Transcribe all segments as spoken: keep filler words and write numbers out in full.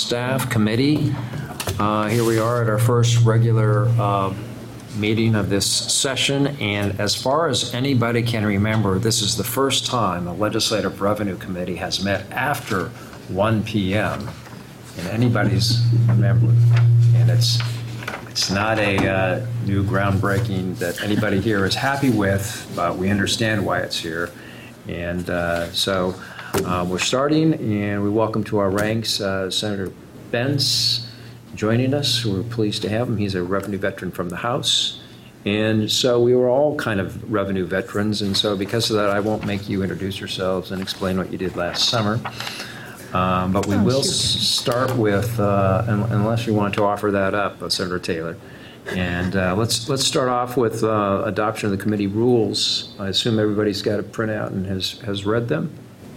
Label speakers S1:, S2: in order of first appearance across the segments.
S1: staff, committee. Uh, here we are at our first regular uh, meeting of this session, and as far as anybody can remember, this is the first time the Legislative Revenue Committee has met after one p m in anybody's memory. And it's it's not a uh, new groundbreaking that anybody here is happy with, but we understand why it's here. And uh, so uh, we're starting, and we welcome to our ranks uh, Senator Benz joining us. We're pleased to have him. He's a revenue veteran from the House. And so we were all kind of revenue veterans, and so because of that, I won't make you introduce yourselves and explain what you did last summer. Um, but we
S2: Oh,
S1: will
S2: shoot.
S1: s- start with, uh, un- unless you want to offer that up, uh, Senator Taylor. And uh, let's let's start off with uh, adoption of the committee rules. I assume everybody's got a printout and has, has read them.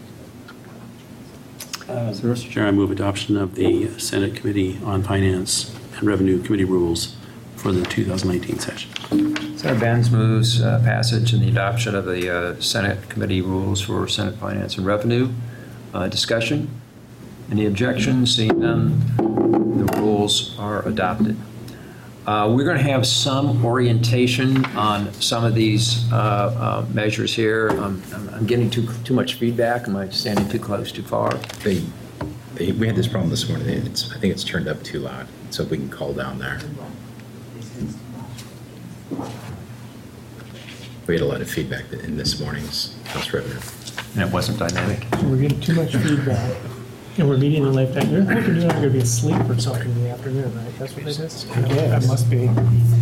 S3: Uh, so, Mister Chair, I move adoption of the Senate Committee on Finance and Revenue Committee rules for the two thousand nineteen session.
S1: Senator Benz moves uh, passage and the adoption of the uh, Senate Committee rules for Senate Finance and Revenue. Uh, discussion? Any objections? Seeing none, the rules are adopted. Uh, we're going to have some orientation on some of these uh, uh, measures here. Um, I'm, I'm getting too too much feedback. Am I standing too close, too far?
S4: They, they, we had this problem this morning. It's, I think it's turned up too loud. So if we can call down there. We had a lot of feedback in this morning's House Revenue.
S1: And it wasn't dynamic.
S2: We're getting too much feedback. And we're meeting in late night. They're thinking you're going to be asleep or something in the afternoon, right? That's what they did? Yeah, that must be.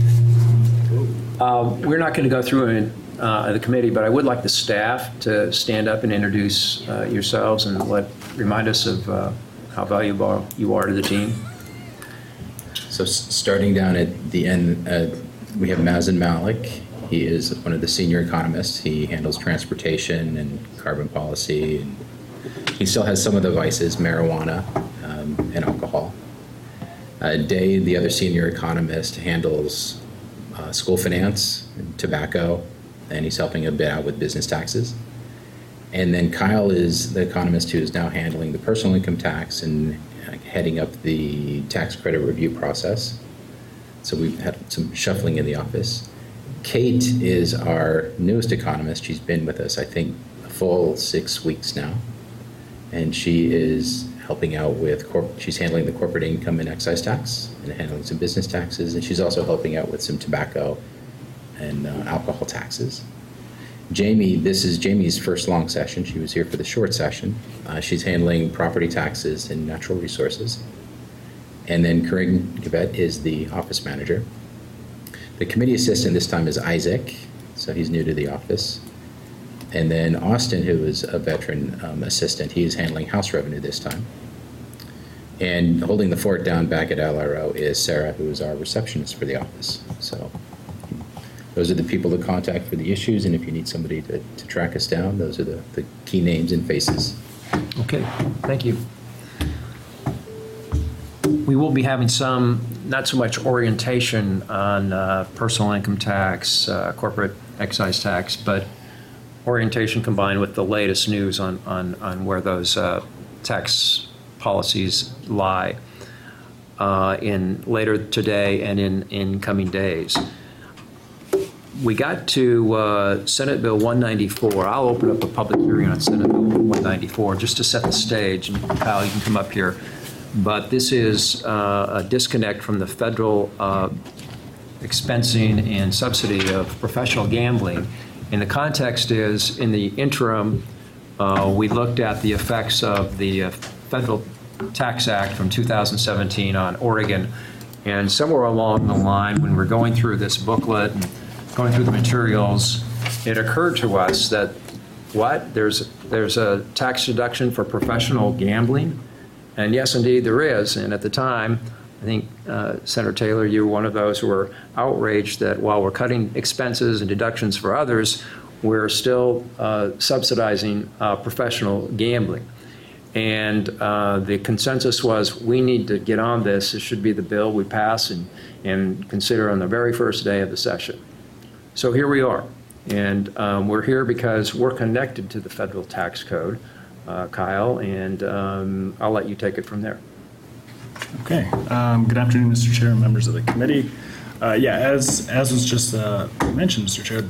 S1: Uh, We're not going to go through in uh, the committee, but I would like the staff to stand up and introduce uh, yourselves and let, remind us of uh, how valuable you are to the team.
S4: So s- starting down at the end, uh, we have Mazen Malik. He is one of the senior economists. He handles transportation and carbon policy. And he still has some of the vices, marijuana um, and alcohol. Uh, Day, the other senior economist, handles uh, school finance and tobacco, and he's helping a bit out with business taxes. And then Kyle is the economist who is now handling the personal income tax and uh, heading up the tax credit review process. So we've had some shuffling in the office. Kate is our newest economist. She's been with us, I think, a full six weeks now. And she is helping out with, corp- she's handling the corporate income and excise tax and handling some business taxes. And she's also helping out with some tobacco and uh, alcohol taxes. Jamie, this is Jamie's first long session. She was here for the short session. Uh, she's handling property taxes and natural resources. And then Corinne Gabet is the office manager. The committee assistant this time is Isaac, so he's new to the office. And then Austin, who is a veteran um, assistant, he is handling house revenue this time. And holding the fort down back at L R O is Sarah, who is our receptionist for the office. So those are the people to contact for the issues, and if you need somebody to, to track us down, those are the, the key names and faces.
S1: Okay, thank you. We will be having some, not so much orientation on uh, personal income tax, uh, corporate excise tax, but orientation combined with the latest news on, on, on where those uh, tax policies lie uh, in later today and in, in coming days. We got to uh, Senate Bill one ninety-four. I'll open up a public hearing on Senate Bill one ninety-four just to set the stage, and Kyle, you can come up here. But this is uh, a disconnect from the federal uh, expensing and subsidy of professional gambling. And the context is, in the interim, uh, we looked at the effects of the uh, Federal Tax Act from two thousand seventeen on Oregon. And somewhere along the line, when we're going through this booklet and going through the materials, it occurred to us that, what, there's, there's a tax deduction for professional gambling? And yes, indeed, there is. And at the time, I think, uh, Senator Taylor, you were one of those who were outraged that while we're cutting expenses and deductions for others, we're still uh, subsidizing uh, professional gambling. And uh, the consensus was, we need to get on this. This should be the bill we pass and, and consider on the very first day of the session. So here we are. And um, we're here because we're connected to the federal tax code, uh, Kyle, and um, I'll let you take it from there.
S5: Okay. Um, good afternoon, Mister Chair and members of the committee. Uh, yeah, as as was just uh, mentioned, Mister Chair,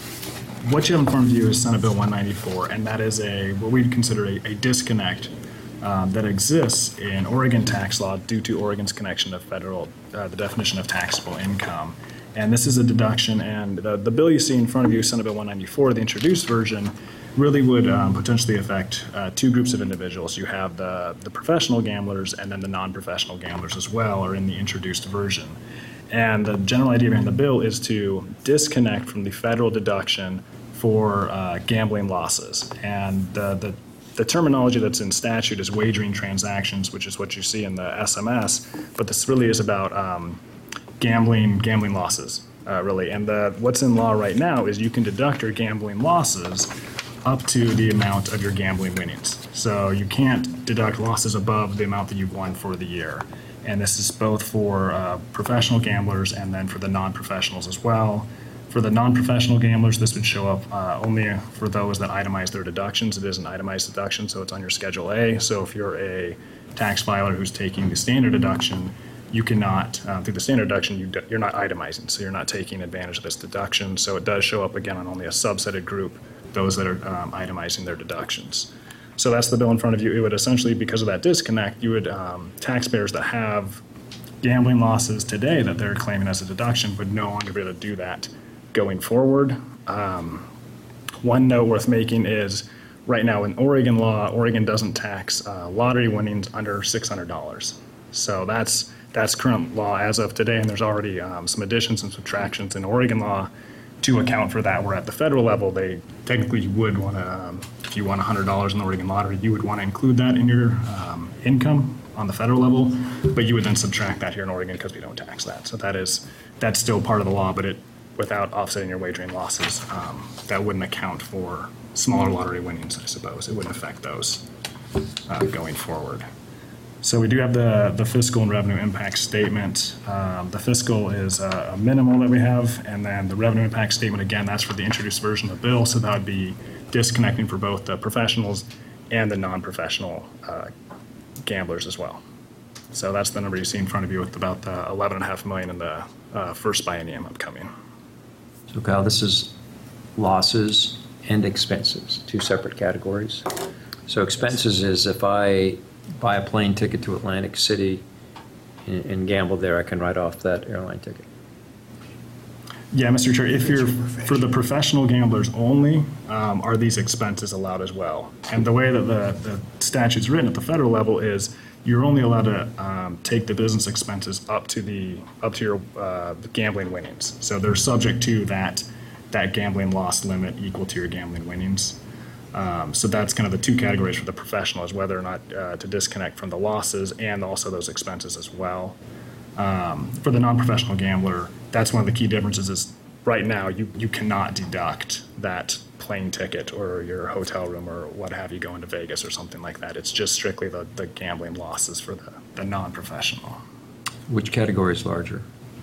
S5: what you have in front of you is Senate Bill one ninety-four, and that is a what we'd consider a, a disconnect um, that exists in Oregon tax law due to Oregon's connection to federal, uh, the definition of taxable income. And this is a deduction, and the, the bill you see in front of you, Senate Bill one ninety-four, the introduced version, really would um, potentially affect uh, two groups of individuals. You have the, the professional gamblers and then the non-professional gamblers as well are in the introduced version. And the general idea behind the bill is to disconnect from the federal deduction for uh, gambling losses. And the, the, the terminology that's in statute is wagering transactions, which is what you see in the S M S, but this really is about um, gambling gambling losses, uh, really. And the, what's in law right now is you can deduct your gambling losses up to the amount of your gambling winnings. So you can't deduct losses above the amount that you've won for the year. And this is both for uh, professional gamblers and then for the non-professionals as well. For the non-professional gamblers, this would show up uh, only for those that itemize their deductions. It is an itemized deduction, so it's on your Schedule A. So if you're a tax filer who's taking the standard deduction, you cannot, uh, through the standard deduction, you d- you're not itemizing, so you're not taking advantage of this deduction. So it does show up again on only a subsetted group, those that are um, itemizing their deductions. So that's the bill in front of you. It would essentially, because of that disconnect, you would, um, taxpayers that have gambling losses today that they're claiming as a deduction would no longer be able to do that going forward. Um, one note worth making is right now in Oregon law, Oregon doesn't tax uh, lottery winnings under six hundred dollars. So that's That's current law as of today, and there's already um, some additions and subtractions in Oregon law to account for that. Where at the federal level, they technically would want to, um, if you won one hundred dollars in the Oregon lottery, you would want to include that in your um, income on the federal level, but you would then subtract that here in Oregon because we don't tax that. So that is, that's still part of the law, but it, without offsetting your wagering losses, um, that wouldn't account for smaller lottery winnings, I suppose. It wouldn't affect those uh, going forward. So we do have the, the fiscal and revenue impact statement. Um, the fiscal is a, a minimal that we have, and then the revenue impact statement, again, that's for the introduced version of the bill, so that would be disconnecting for both the professionals and the non-professional uh, gamblers as well. So that's the number you see in front of you with about the eleven and a half million in the uh, first biennium upcoming.
S1: So Kyle, this is losses and expenses, two separate categories. So expenses is if I buy a plane ticket to Atlantic City and, and gamble there, I can write off that airline ticket.
S5: Yeah, Mister Chair, if you're, for the professional gamblers only, um, are these expenses allowed as well? And the way that the, the statute's written at the federal level is you're only allowed to um, take the business expenses up to the, up to your uh, gambling winnings. So they're subject to that, that gambling loss limit equal to your gambling winnings. Um, so that's kind of the two categories for the professional, is whether or not uh, to disconnect from the losses and also those expenses as well. Um, for the non-professional gambler, that's one of the key differences is right now you, you cannot deduct that plane ticket or your hotel room or what have you going to Vegas or something like that. It's just strictly the, the gambling losses for the, the non-professional.
S1: Which category is larger?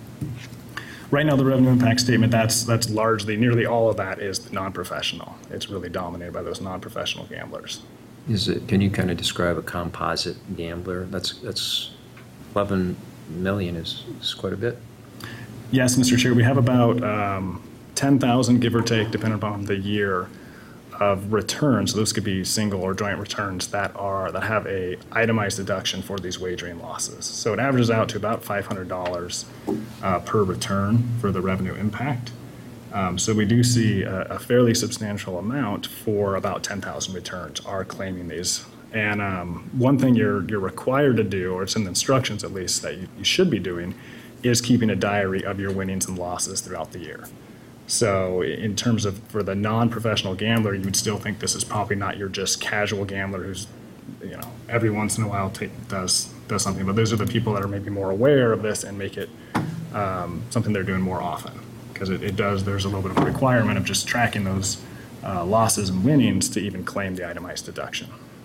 S5: Right now, the revenue impact statement, that's that's largely, nearly all of that is non-professional. It's really dominated by those non-professional gamblers.
S1: Is it, can you kind of describe a composite gambler? That's, that's eleven million is, is quite a bit.
S5: Yes, Mister Chair, we have about um, ten thousand, give or take, depending upon the year, of returns. So those could be single or joint returns that are that have a itemized deduction for these wagering losses. So it averages out to about five hundred dollars uh, per return for the revenue impact. Um, so we do see a, a fairly substantial amount for about ten thousand returns are claiming these. And um, one thing you're you're required to do, or it's in the instructions at least that you, you should be doing, is keeping a diary of your winnings and losses throughout the year. So in terms of for the non-professional gambler, you would still think this is probably not your just casual gambler who's, you know, every once in a while take, does does something. But those are the people that are maybe more aware of this and make it um, something they're doing more often. Because it, it does, there's a little bit of a requirement of just tracking those uh, losses and winnings to even claim the itemized deduction.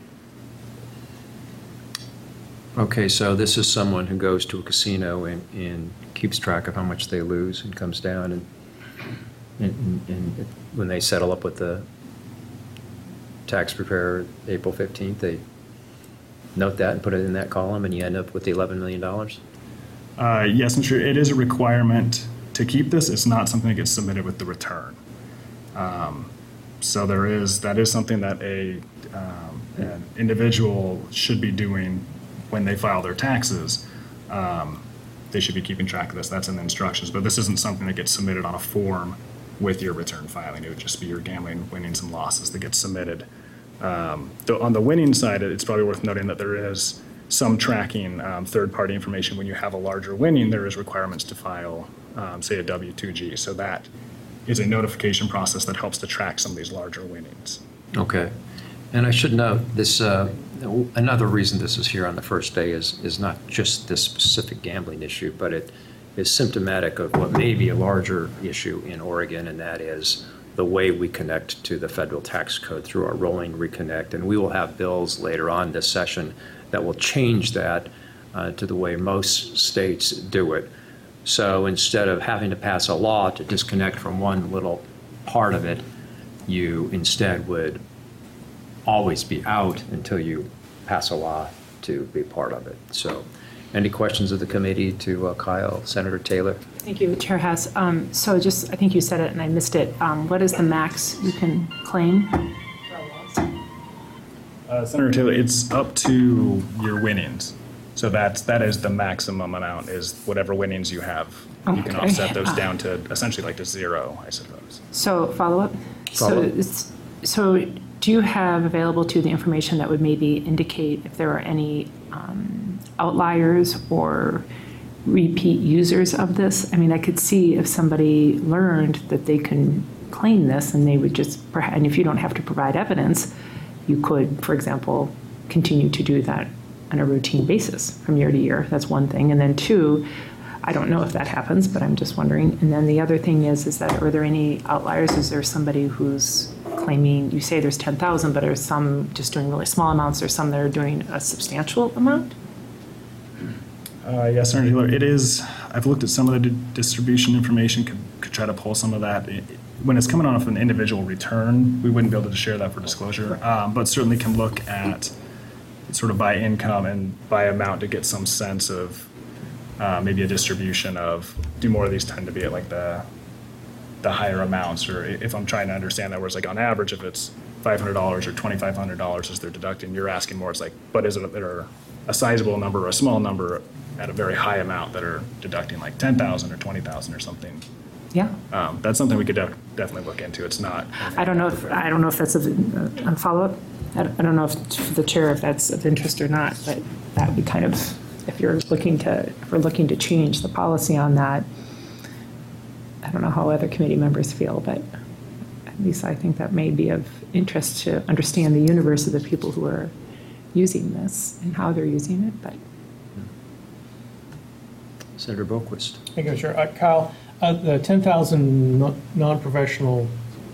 S1: Okay, so this is someone who goes to a casino and, and keeps track of how much they lose and comes down and And, and it, when they settle up with the tax preparer April fifteenth, they note that and put it in that column, and you end up with the eleven million dollars?
S5: Uh, yes, Mister Chair, it is a requirement to keep this. It's not something that gets submitted with the return. Um, So there is, that is something that a, um, an individual should be doing when they file their taxes. Um, They should be keeping track of this. That's in the instructions, but this isn't something that gets submitted on a form with your return filing. It would just be your gambling winnings and losses that get submitted. Um, though on the winning side, it's probably worth noting that there is some tracking, um, third-party information. When you have a larger winning, there is requirements to file, um, say, a W two G. So that is a notification process that helps to track some of these larger winnings.
S1: Okay. And I should note, this, uh, another reason this is here on the first day is, is not just this specific gambling issue, but it is symptomatic of what may be a larger issue in Oregon, and that is the way we connect to the federal tax code through our rolling reconnect. And we will have bills later on this session that will change that uh, to the way most states do it. So instead of having to pass a law to disconnect from one little part of it, you instead would always be out until you pass a law to be part of it. So any questions of the committee to uh, Kyle, Senator Taylor?
S6: Thank you, Chair Hess. Um, so just, I think you said it and I missed it. Um, what is the max you can claim?
S5: Uh, Senator Taylor, it's up to your winnings. So that's, that is the maximum amount, is whatever winnings you have. You can
S6: Okay.
S5: offset those down to essentially like to zero, I suppose.
S6: So follow up? So,
S1: Follow-up.
S6: it's- so do you have available to you the information that would maybe indicate if there are any um, outliers or repeat users of this? I mean, I could see if somebody learned that they can claim this and they would just, perha- and if you don't have to provide evidence, you could, for example, continue to do that on a routine basis from year to year. That's one thing. And then two, I don't know if that happens, but I'm just wondering. And then the other thing is, is that are there any outliers? Is there somebody who's claiming, you say there's ten thousand, but are some just doing really small amounts or some that are doing a substantial amount?
S5: Uh, yes, Senator Taylor, it is, I've looked at some of the di- distribution information, could, could try to pull some of that. It- When it's coming off an individual return, we wouldn't be able to share that for disclosure, um, but certainly can look at sort of by income and by amount to get some sense of uh, maybe a distribution of, do more of these tend to be at like the the higher amounts, or if I'm trying to understand that, where it's like on average, if it's five hundred dollars or twenty-five hundred dollars as they're deducting, you're asking more, it's like, but is it there a sizable number or a small number at a very high amount that are deducting like ten thousand or twenty thousand or something?
S6: Yeah.
S5: Um, That's something we could def- definitely look into. It's not.
S6: I don't know if, I don't know if that's a, a follow-up. I don't I don't know if, for the chair, if that's of interest or not, but that would be kind of, if you're looking to, if we're looking to change the policy on that, I don't know how other committee members feel, but at least I think that may be of interest to understand the universe of the people who are using this and how they're using it, but.
S1: Senator Boquist.
S2: Thank you, Chair. Uh, Kyle, uh, the ten thousand non- non-professional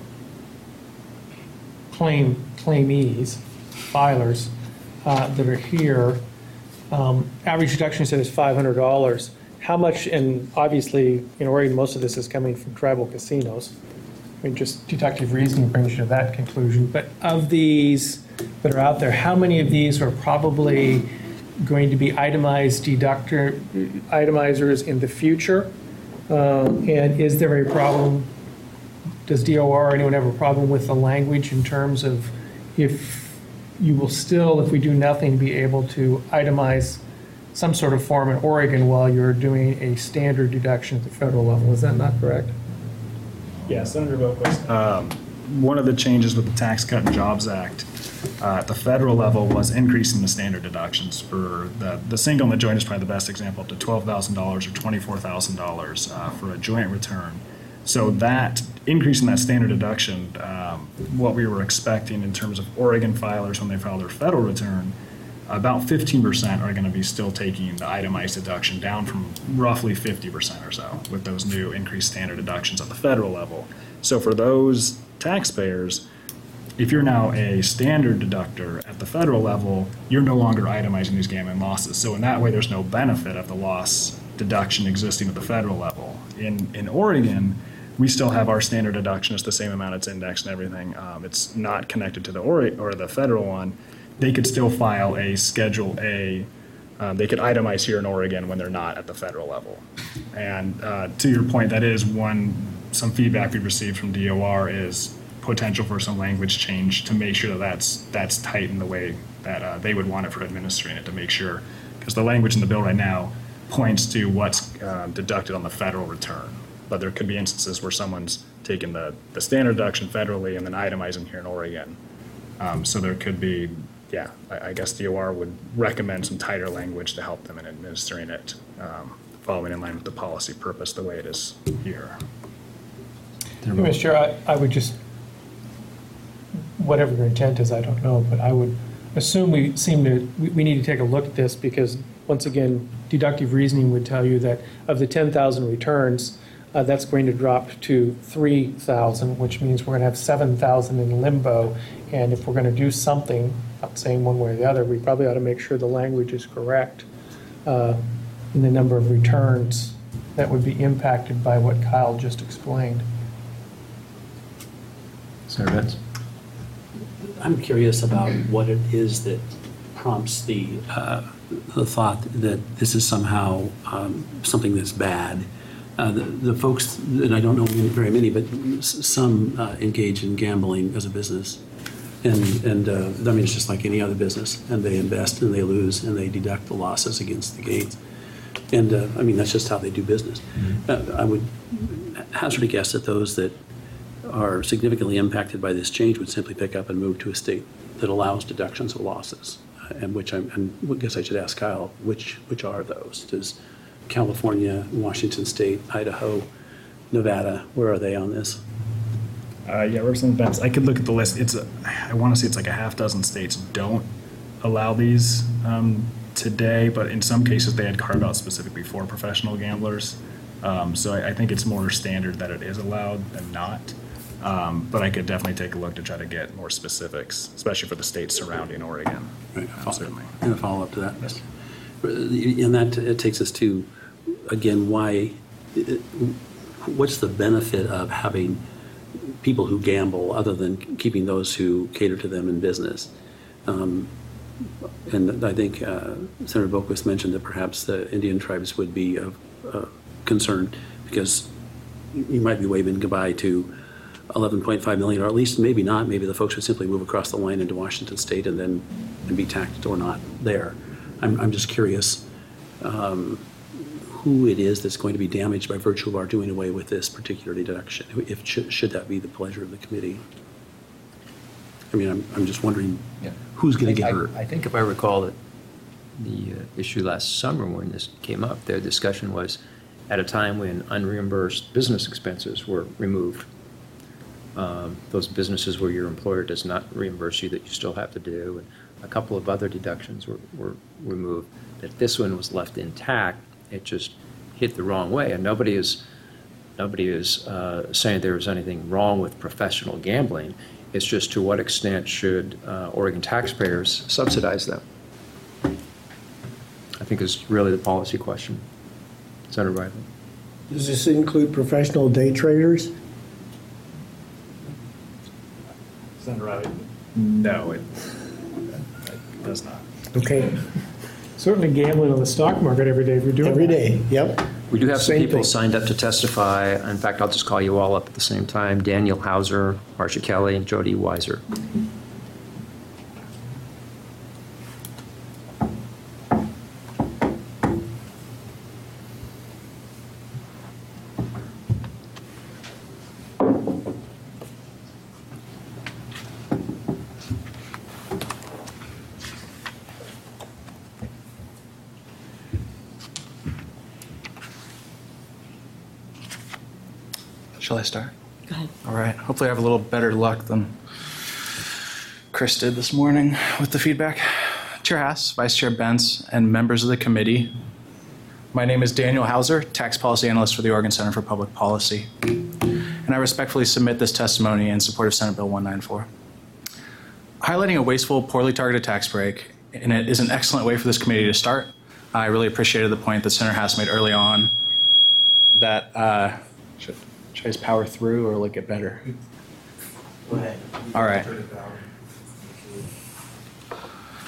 S2: claim, claimees, filers uh, that are here, um, average deduction said is five hundred dollars. How much, and obviously in Oregon, most of this is coming from tribal casinos. I mean, just deductive reasoning brings you to that conclusion. But of these that are out there, how many of these are probably going to be itemized deductor, itemizers in the future? Uh, And is there a problem, does D O R or anyone have a problem with the language in terms of if you will still, if we do nothing, be able to itemize some sort of form in Oregon while you're doing a standard deduction at the federal level? Is that not correct?
S5: Yeah, Senator Boquist. Um, One of the changes with the Tax Cut and Jobs Act uh, at the federal level was increasing the standard deductions for the, the single and the joint is probably the best example, up to twelve thousand dollars or twenty-four thousand dollars uh, for a joint return. So that, increasing that standard deduction, um, what we were expecting in terms of Oregon filers when they file their federal return, about fifteen percent are going to be still taking the itemized deduction down from roughly fifty percent or so with those new increased standard deductions at the federal level. So for those taxpayers, if you're now a standard deductor at the federal level, you're no longer itemizing these gambling losses. So in that way, there's no benefit of the loss deduction existing at the federal level. In in Oregon, we still have our standard deduction. It's the same amount. It's indexed and everything. Um, it's not connected to the or or the federal one. they could still file a Schedule A. Um, they could itemize here in Oregon when they're not at the federal level. And uh, to your point, that is one, some feedback we've received from D O R is potential for some language change to make sure that that's, that's tight in the way that uh, they would want it for administering it, to make sure, because the language in the bill right now points to what's uh, deducted on the federal return. But there could be instances where someone's taking the, the standard deduction federally and then itemizing here in Oregon. Um, so there could be, yeah, I, I guess D O R would recommend some tighter language to help them in administering it, um, following in line with the policy purpose the way it is here.
S2: Mister Chair, I, I would just, whatever your intent is, I don't know, but I would assume we seem to, we, we need to take a look at this because, once again, deductive reasoning would tell you that of the ten thousand returns, uh, that's going to drop to three thousand, which means we're going to have seven thousand in limbo. And if we're going to do something, not saying one way or the other, we probably ought to make sure the language is correct uh, in the number of returns that would be impacted by what Kyle just explained.
S1: Senator Benz?
S3: I'm curious about what it is that prompts the, uh, the thought that this is somehow um, something that's bad. Uh, the, the folks, and I don't know very many, but s- some uh, engage in gambling as a business. And, and uh, I mean, it's just like any other business. And they invest and they lose and they deduct the losses against the gains. And uh, I mean, that's just how they do business. Mm-hmm. Uh, I would hazard a guess that those that are significantly impacted by this change would simply pick up and move to a state that allows deductions of losses. Uh, and which I'm, and I guess I should ask Kyle, which which are those? Does California, Washington State, Idaho, Nevada, where are they on this?
S5: Uh, yeah, Representative Benz, I could look at the list. It's a, I want to say it's like a half dozen states don't allow these um, today, but in some cases they had carved out specifically for professional gamblers. Um, so I, I think it's more standard that it is allowed than not. Um, but I could definitely take a look to try to get more specifics, especially for the states surrounding Oregon.
S3: Right,
S5: Uh, certainly.
S3: And a follow-up to that. And that it takes us to, again, why, what's the benefit of having people who gamble other than keeping those who cater to them in business? Um, and I think uh, Senator Boquist mentioned that perhaps the Indian tribes would be of uh, concern because you might be waving goodbye to eleven point five million, or at least maybe not. Maybe the folks would simply move across the line into Washington State and then and be taxed or not there. I'm, I'm just curious um, who it is that's going to be damaged by virtue of our doing away with this particular deduction, if should, should that be the pleasure of the committee. I mean, I'm, I'm just wondering
S1: Yeah.
S3: who's going to
S1: I-
S3: get
S1: I-
S3: hurt.
S1: I think if I recall that the uh, issue last summer when this came up, their discussion was at a time when unreimbursed business expenses were removed. Um, Those businesses where your employer does not reimburse you that you still have to do, and a couple of other deductions were, were removed. That this one was left intact, it just hit the wrong way, and nobody is, nobody is uh, saying there is anything wrong with professional gambling. It's just to what extent should uh, Oregon taxpayers subsidize them? I think is really the policy question. Senator Riley.
S7: Does this include professional day traders?
S5: Senator Riley? No, it, it does not.
S7: Okay,
S2: Certainly gambling on the stock market every day if you're doing
S7: every
S2: that.
S7: day, yep.
S1: We do have some
S7: Same
S1: people
S7: thing.
S1: signed up to testify. In fact, I'll just call you all up at the same time. Daniel Hauser, Marcia Kelly, and Jody Weiser.
S8: Shall I start?
S6: Go ahead.
S8: All right. Hopefully, I have a little better luck than Chris did this morning with the feedback. Chair Haas, Vice Chair Benz, and members of the committee. My name is Daniel Hauser, Tax Policy Analyst for the Oregon Center for Public Policy. And I respectfully submit this testimony in support of Senate Bill one ninety-four. Highlighting a wasteful, poorly targeted tax break, and it is an excellent way for this committee to start. I really appreciated the point that Senator Haas made early on that uh, should, should I just power through or will it get better? Go ahead. All right.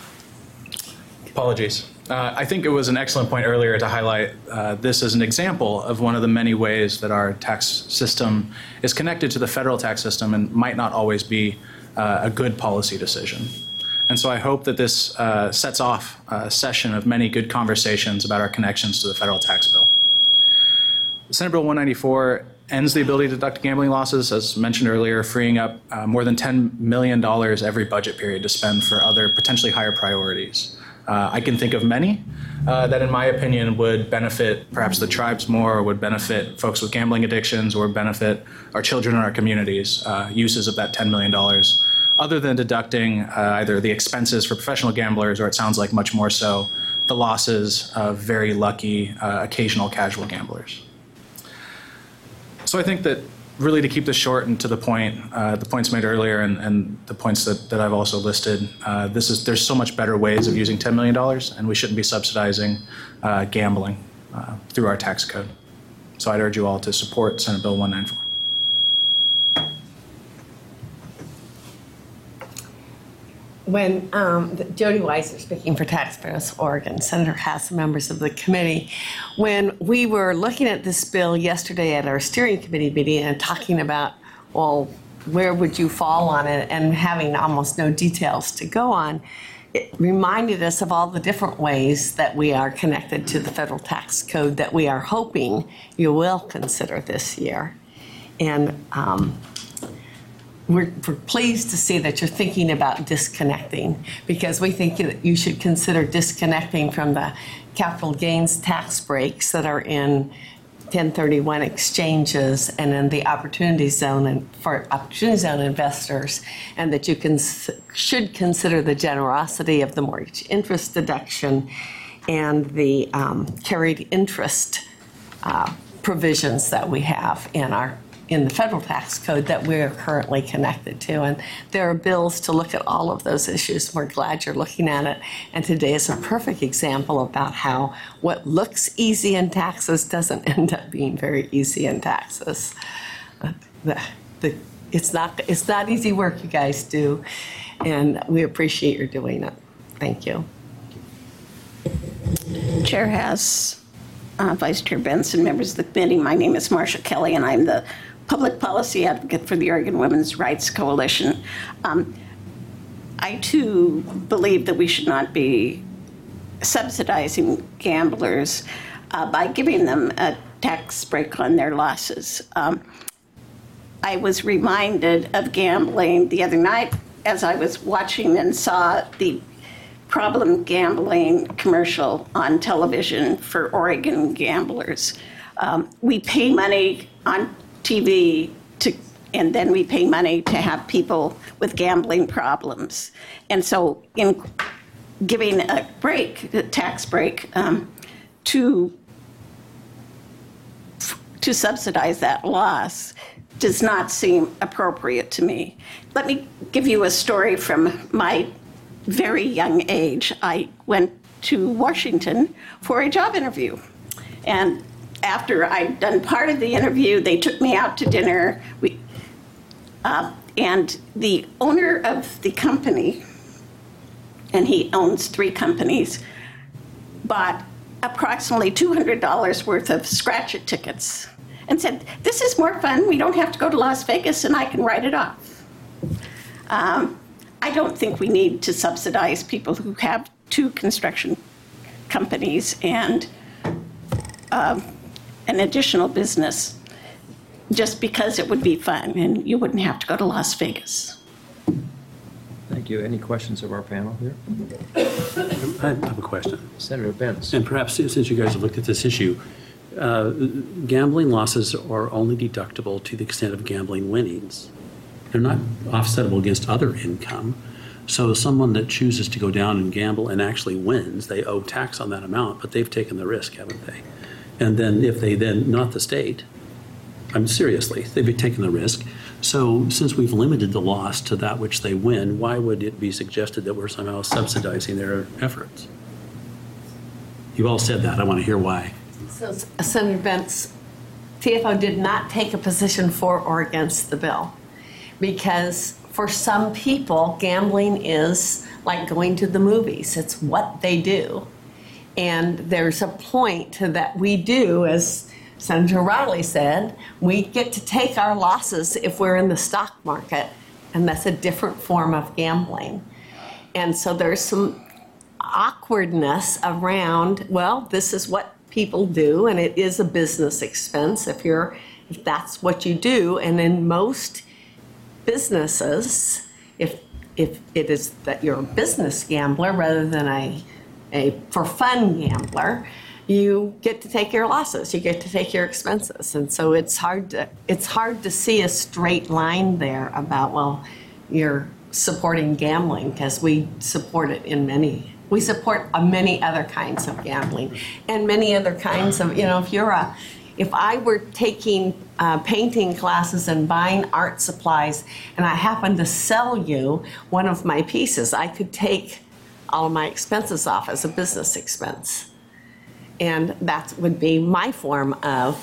S8: Apologies. Uh, I think it was an excellent point earlier to highlight uh, this as an example of one of the many ways that our tax system is connected to the federal tax system and might not always be uh, a good policy decision. And so I hope that this uh, sets off a session of many good conversations about our connections to the federal tax bill. Senate Bill one ninety-four ends the ability to deduct gambling losses, as mentioned earlier, freeing up uh, more than ten million dollars every budget period to spend for other potentially higher priorities. Uh, I can think of many uh, that, in my opinion, would benefit perhaps the tribes more, or would benefit folks with gambling addictions, or benefit our children in our communities, uh, uses of that ten million dollars, other than deducting uh, either the expenses for professional gamblers, or it sounds like much more so, the losses of very lucky, uh, occasional casual gamblers. So I think that really, to keep this short and to the point, uh, the points made earlier and, and the points that, that I've also listed, uh, this is there's so much better ways of using ten million dollars, and we shouldn't be subsidizing uh, gambling uh, through our tax code. So I'd urge you all to support Senate Bill one ninety-four.
S9: When um, Jody Weiser, speaking for Taxpayers Oregon, Senator Hass, and members of the committee, when we were looking at this bill yesterday at our steering committee meeting and talking about, well, where would you fall on it, and having almost no details to go on, it reminded us of all the different ways that we are connected to the federal tax code that we are hoping you will consider this year. And um, We're, we're pleased to see that you're thinking about disconnecting, because we think that you should consider disconnecting from the capital gains tax breaks that are in ten thirty-one exchanges and in the opportunity zone and for opportunity zone investors, and that you can, should consider the generosity of the mortgage interest deduction and the um, carried interest uh, provisions that we have in our in the federal tax code that we're currently connected to. And there are bills to look at all of those issues. We're glad you're looking at it. And today is a perfect example about how what looks easy in taxes doesn't end up being very easy in taxes. Uh, the, the, it's not, it's not easy work you guys do, and we appreciate your doing it. Thank you.
S10: Chair Hass, uh, Vice Chair Benson, members of the committee, my name is Marcia Kelly, and I'm the Public Policy Advocate for the Oregon Women's Rights Coalition. Um, I too believe that we should not be subsidizing gamblers uh, by giving them a tax break on their losses. Um, I was reminded of gambling the other night as I was watching and saw the problem gambling commercial on television for Oregon gamblers. Um, we pay money on T V to, and then we pay money to have people with gambling problems. And so in giving a break, a tax break, um, to, to subsidize that loss does not seem appropriate to me. Let me give you a story from my very young age. I went to Washington for a job interview. And after I'd done part of the interview, they took me out to dinner. We, uh, and the owner of the company, and he owns three companies, bought approximately two hundred dollars worth of scratch-it tickets and said, this is more fun. We don't have to go to Las Vegas, and I can write it off. Um, I don't think we need to subsidize people who have two construction companies and uh, an additional business just because it would be fun and you wouldn't have to go to Las Vegas.
S1: Thank you. Any questions of our panel here?
S3: I have a question.
S1: Senator Benz.
S3: And perhaps since you guys have looked at this issue, uh, gambling losses are only deductible to the extent of gambling winnings. They're not offsettable against other income. So someone that chooses to go down and gamble and actually wins, they owe tax on that amount, but they've taken the risk, haven't they? And then if they then, not the state, I'm seriously, they've taken the risk. So since we've limited the loss to that which they win, why would it be suggested that we're somehow subsidizing their efforts? You all said that. I want to hear why.
S9: So Senator Benz, T F O did not take a position for or against the bill, because for some people, gambling is like going to the movies. It's what they do. And there's a point that we do, as Senator Riley said, we get to take our losses if we're in the stock market, and that's a different form of gambling. And so there's some awkwardness around, well, this is what people do, and it is a business expense if you're if that's what you do. And in most businesses, if if it is that you're a business gambler rather than a a for fun gambler, you get to take your losses, you get to take your expenses. And so it's hard to it's hard to see a straight line there about, well, you're supporting gambling, because we support it in many we support uh, many other kinds of gambling and many other kinds of, you know, if you're a if I were taking uh, painting classes and buying art supplies and I happened to sell you one of my pieces, I could take all of my expenses off as a business expense. And that would be my form of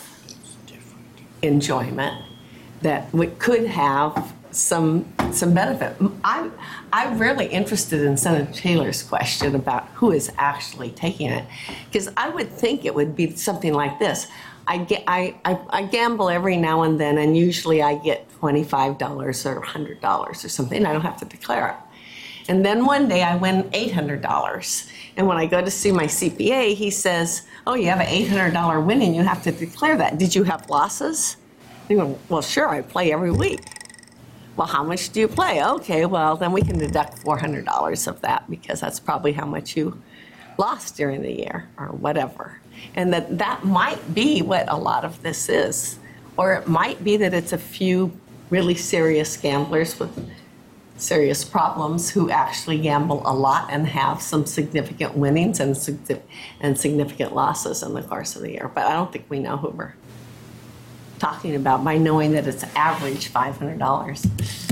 S9: enjoyment that we could have some some benefit. I'm, I'm really interested in Senator Taylor's question about who is actually taking it, because I would think it would be something like this. I, get, I, I, I gamble every now and then, and usually I get twenty-five dollars or one hundred dollars or something. I don't have to declare it. And then one day I win eight hundred dollars. And when I go to see my C P A, he says, oh, you have an eight hundred dollars win and you have to declare that. Did you have losses? You go, well, sure, I play every week. Well, how much do you play? Okay, well, then we can deduct four hundred dollars of that, because that's probably how much you lost during the year or whatever. And that that might be what a lot of this is. Or it might be that it's a few really serious gamblers with serious problems who actually gamble a lot and have some significant winnings and, and significant losses in the course of the year. But I don't think we know who we're talking about by knowing that it's average five hundred dollars.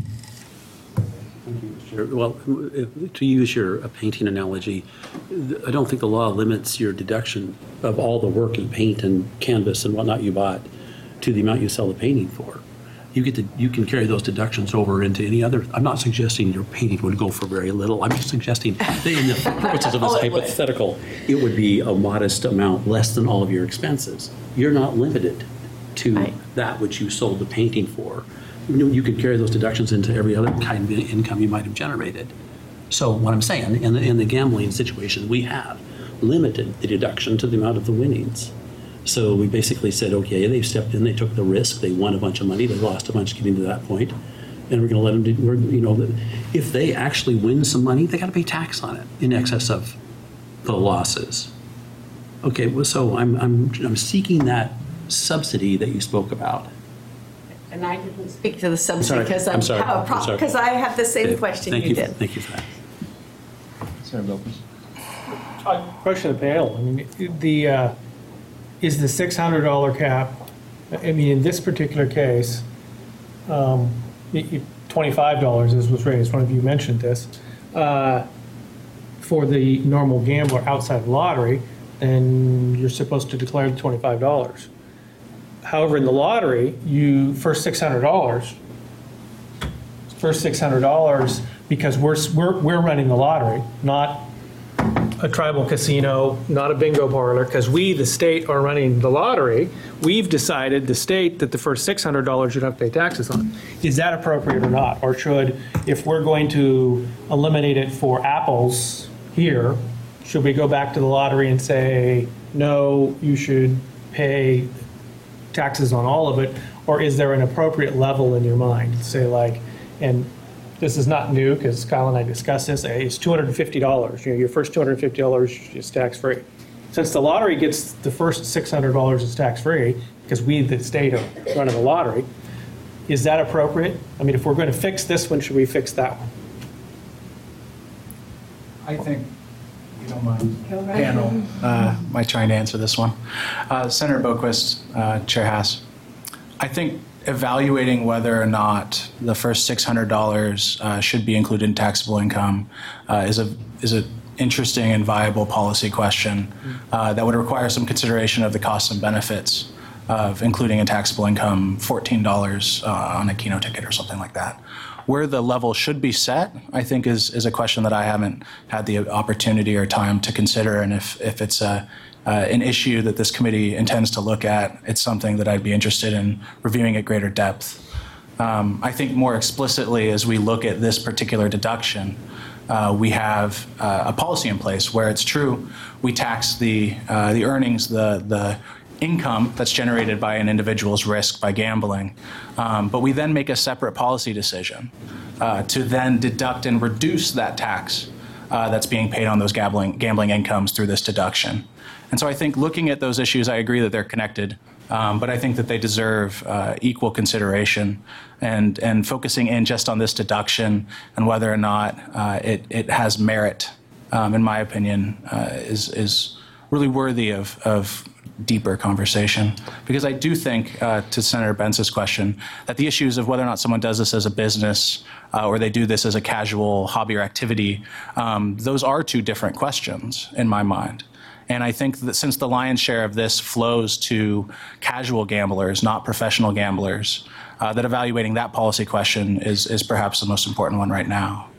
S3: Sure. Well, if- to use your uh, painting analogy, th- I don't think the law limits your deduction of all the work and paint and canvas and whatnot you bought to the amount you sell the painting for. You get to, you can carry those deductions over into any other. I'm not suggesting your painting would go for very little. I'm just suggesting that in the purposes of this
S9: Oh, it would.
S3: hypothetical, it would be a modest amount, less than all of your expenses. You're not limited to
S9: Right.
S3: that which you sold the painting for. You know, you could carry those deductions into every other kind of income you might have generated. So what I'm saying, in the, in the gambling situation, we have limited the deduction to the amount of the winnings. So we basically said, okay, they stepped in, they took the risk, they won a bunch of money, they lost a bunch getting to that point, and we're going to let them do, we're, you know, if they actually win some money, they got to pay tax on it in excess of the losses. Okay, well, so I'm, I'm, I'm seeking that subsidy that you spoke about.
S9: And I didn't speak to the subsidy
S3: sorry.
S9: because I
S3: I'm sorry.
S9: have a
S3: I'm
S9: problem,
S3: sorry.
S9: because I have the same
S3: Okay,
S9: question
S3: thank
S9: you
S3: for-
S9: did.
S3: Thank you for that.
S5: Senator Bill, please.
S2: Uh, Question of the panel, I mean, the, uh, is the six hundred dollars cap, I mean, in this particular case, um, y- y- twenty-five dollars as was raised, one of you mentioned this, uh, for the normal gambler outside the lottery, then you're supposed to declare the twenty-five dollars. However, in the lottery, you, first six hundred dollars, first six hundred dollars, because we're, we're, we're running the lottery, not a tribal casino, not a bingo parlor, because we, the state, are running the lottery. We've decided, the state, that the first six hundred dollars you don't have to pay taxes on. Is that appropriate or not? Or should, if we're going to eliminate it for apples here, should we go back to the lottery and say, no, you should pay taxes on all of it? Or is there an appropriate level in your mind? Say like, and this is not new, because Kyle and I discussed this, it's two hundred fifty dollars. You know, your first two hundred fifty dollars is tax-free. Since the lottery gets the first six hundred dollars is tax-free, because we, the state, are running the lottery, is that appropriate? I mean, if we're going to fix this one, should we fix that one?
S8: I think, if you don't mind, panel, uh, might try to answer this one. Uh, Senator Boquist, uh, Chair Haas, I think evaluating whether or not the first six hundred dollars uh, should be included in taxable income uh, is a is an interesting and viable policy question uh, that would require some consideration of the costs and benefits of including in taxable income fourteen dollars uh, on a Keno ticket or something like that. Where the level should be set, I think, is, is a question that I haven't had the opportunity or time to consider. And if, if it's a, uh, an issue that this committee intends to look at, it's something that I'd be interested in reviewing at greater depth. Um, I think more explicitly, as we look at this particular deduction, uh, we have uh, a policy in place where it's true we tax the, uh, the earnings, the, the income that's generated by an individual's risk by gambling. Um, but we then make a separate policy decision uh, to then deduct and reduce that tax uh, that's being paid on those gambling, gambling incomes through this deduction. And so I think looking at those issues, I agree that they're connected, um, but I think that they deserve uh, equal consideration, and, and focusing in just on this deduction and whether or not uh, it, it has merit, um, in my opinion, uh, is, is really worthy of, of deeper conversation. Because I do think, uh, to Senator Bentz's question, that the issues of whether or not someone does this as a business uh, or they do this as a casual hobby or activity, um, those are two different questions in my mind. And I think that since the lion's share of this flows to casual gamblers, not professional gamblers, uh, that evaluating that policy question is, is perhaps the most important one right now.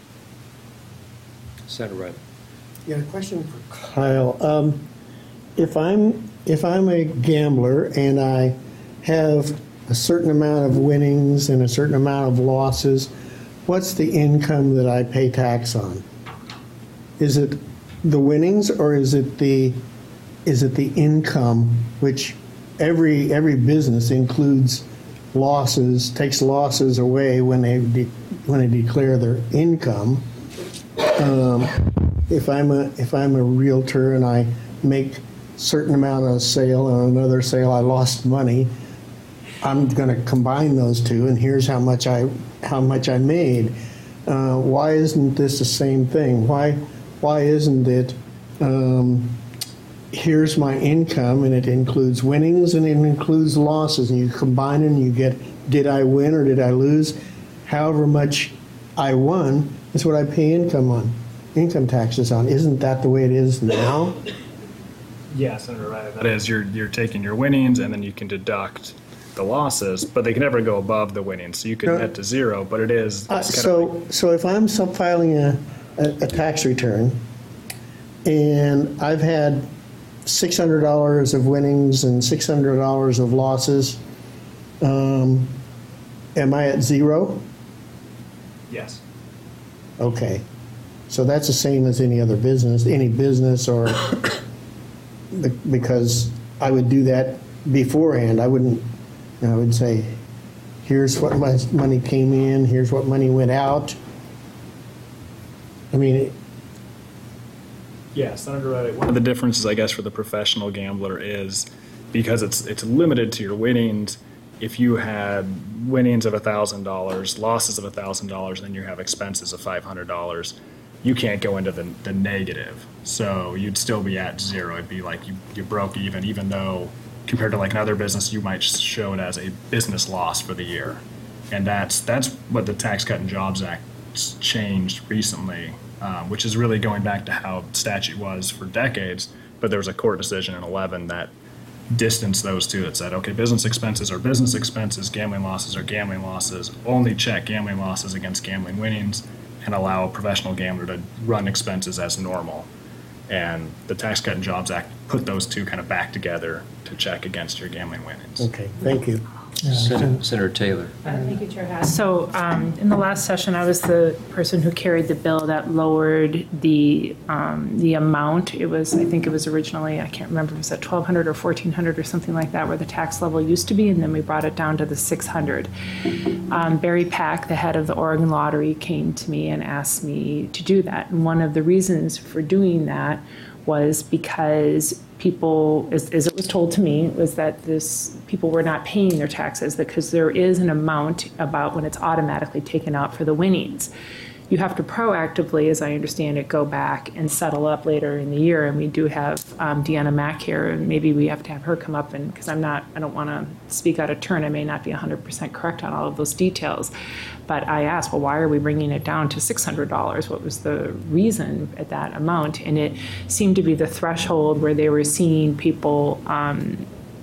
S1: Senator Wright.
S7: Yeah, a question for Kyle. Um, if I'm if I'm a gambler and I have a certain amount of winnings and a certain amount of losses, what's the income that I pay tax on? Is it the winnings, or is it the is it the income, which every every business includes losses, takes losses away when they de, when they declare their income. Um, if I'm a if I'm a realtor and I make certain amount of sale and another sale I lost money, I'm going to combine those two, and here's how much I how much I made. Uh, why isn't this the same thing? Why why isn't it? Um, here's my income, and it includes winnings and it includes losses, and you combine it and you get, did I win or did I lose? However much I won is what I pay income on, income taxes on. Isn't that the way it is now?
S5: Yeah, Senator Wright, that is, you're, you're taking your winnings and then you can deduct the losses, but they can never go above the winnings. So you can
S7: No.
S5: net to zero, but it is.
S7: Uh,
S5: it's kind
S7: so,
S5: of like,
S7: so if I'm sub- filing a, a, a tax return, and I've had six hundred dollars of winnings and six hundred dollars of losses, um, am I at zero?
S5: yes.
S7: Okay. So that's the same as any other business, any business, or be- because I would do that beforehand. I wouldn't, you know, I would say, here's what my money came in, here's what money went out. I mean, it-
S5: Yeah, Senator Wright, one of the differences, I guess, for the professional gambler is because it's it's limited to your winnings. If you had winnings of one thousand dollars, losses of one thousand dollars, and then you have expenses of five hundred dollars, you can't go into the, the negative. So you'd still be at zero. It'd be like you, you broke even, even though compared to like another business, you might show it as a business loss for the year. And that's that's what the Tax Cut and Jobs Act changed recently. Um, which is really going back to how statute was for decades, but there was a court decision in eleven that distanced those two, that said, okay, business expenses are business expenses, gambling losses are gambling losses, only check gambling losses against gambling winnings, and allow a professional gambler to run expenses as normal. And the Tax Cut and Jobs Act put those two kind of back together to check against your gambling winnings.
S7: okay, thank you.
S1: Sen- Senator Taylor.
S6: Thank you, Chair Haas. So um, in the last session, I was the person who carried the bill that lowered the um, the amount. It was, I think it was originally, I can't remember, was that twelve hundred or fourteen hundred or something like that, where the tax level used to be, and then we brought it down to the six hundred. Um, Barry Pack, the head of the Oregon Lottery, came to me and asked me to do that. And one of the reasons for doing that was because people, as, as it was told to me, was that this people were not paying their taxes because there is an amount about when it's automatically taken out for the winnings. You have to proactively, as I understand it, go back and settle up later in the year. And we do have um, Deanna Mack here, and maybe we have to have her come up, and because I'm not, I don't want to speak out of turn. I may not be one hundred percent correct on all of those details. But I asked, well, why are we bringing it down to six hundred dollars? What was the reason at that amount? And it seemed to be the threshold where they were seeing people um,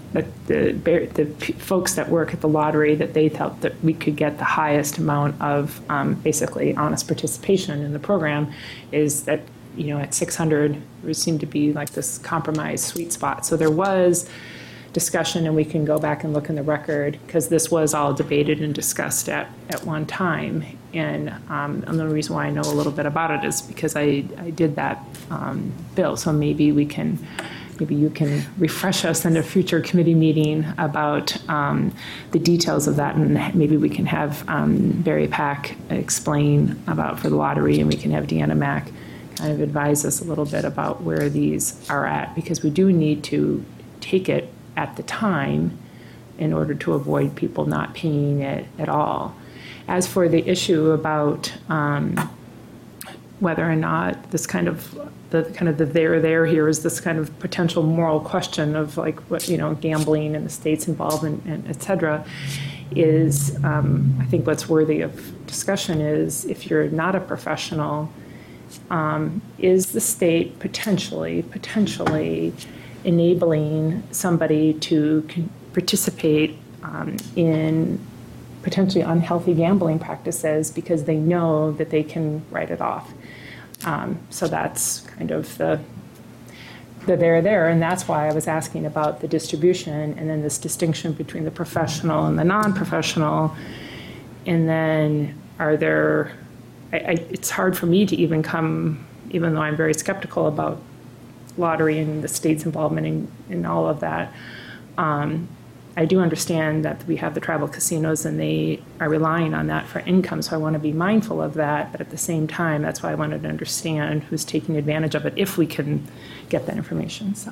S6: that the, the p- folks that work at the lottery, that they felt that we could get the highest amount of um, basically honest participation in the program, is that, you know, at six hundred, it seemed to be like this compromise sweet spot. So there was discussion, and we can go back and look in the record, because this was all debated and discussed at, at one time. And, um, and the reason why I know a little bit about it is because I, I did that um, bill. So maybe we can, maybe you can refresh us in a future committee meeting about um, the details of that, and maybe we can have um, Barry Pack explain about for the lottery, and we can have Deanna Mack kind of advise us a little bit about where these are at, because we do need to take it at the time in order to avoid people not paying it at all. As for the issue about um, whether or not this kind of the kind of the there there here is this kind of potential moral question of like what, you know, gambling and the state's involvement and et cetera, is um, I think what's worthy of discussion is, if you're not a professional, um, is the state potentially potentially enabling somebody to con- participate um, in potentially unhealthy gambling practices because they know that they can write it off. Um, so that's kind of the the there there, and that's why I was asking about the distribution and then this distinction between the professional and the non-professional. And then are there, I, I, it's hard for me to even come, even though I'm very skeptical about lottery and the state's involvement in, in all of that. Um, I do understand that we have the tribal casinos and they are relying on that for income, so I want to be mindful of that, but at the same time, that's why I wanted to understand who's taking advantage of it, if we can get that information, so.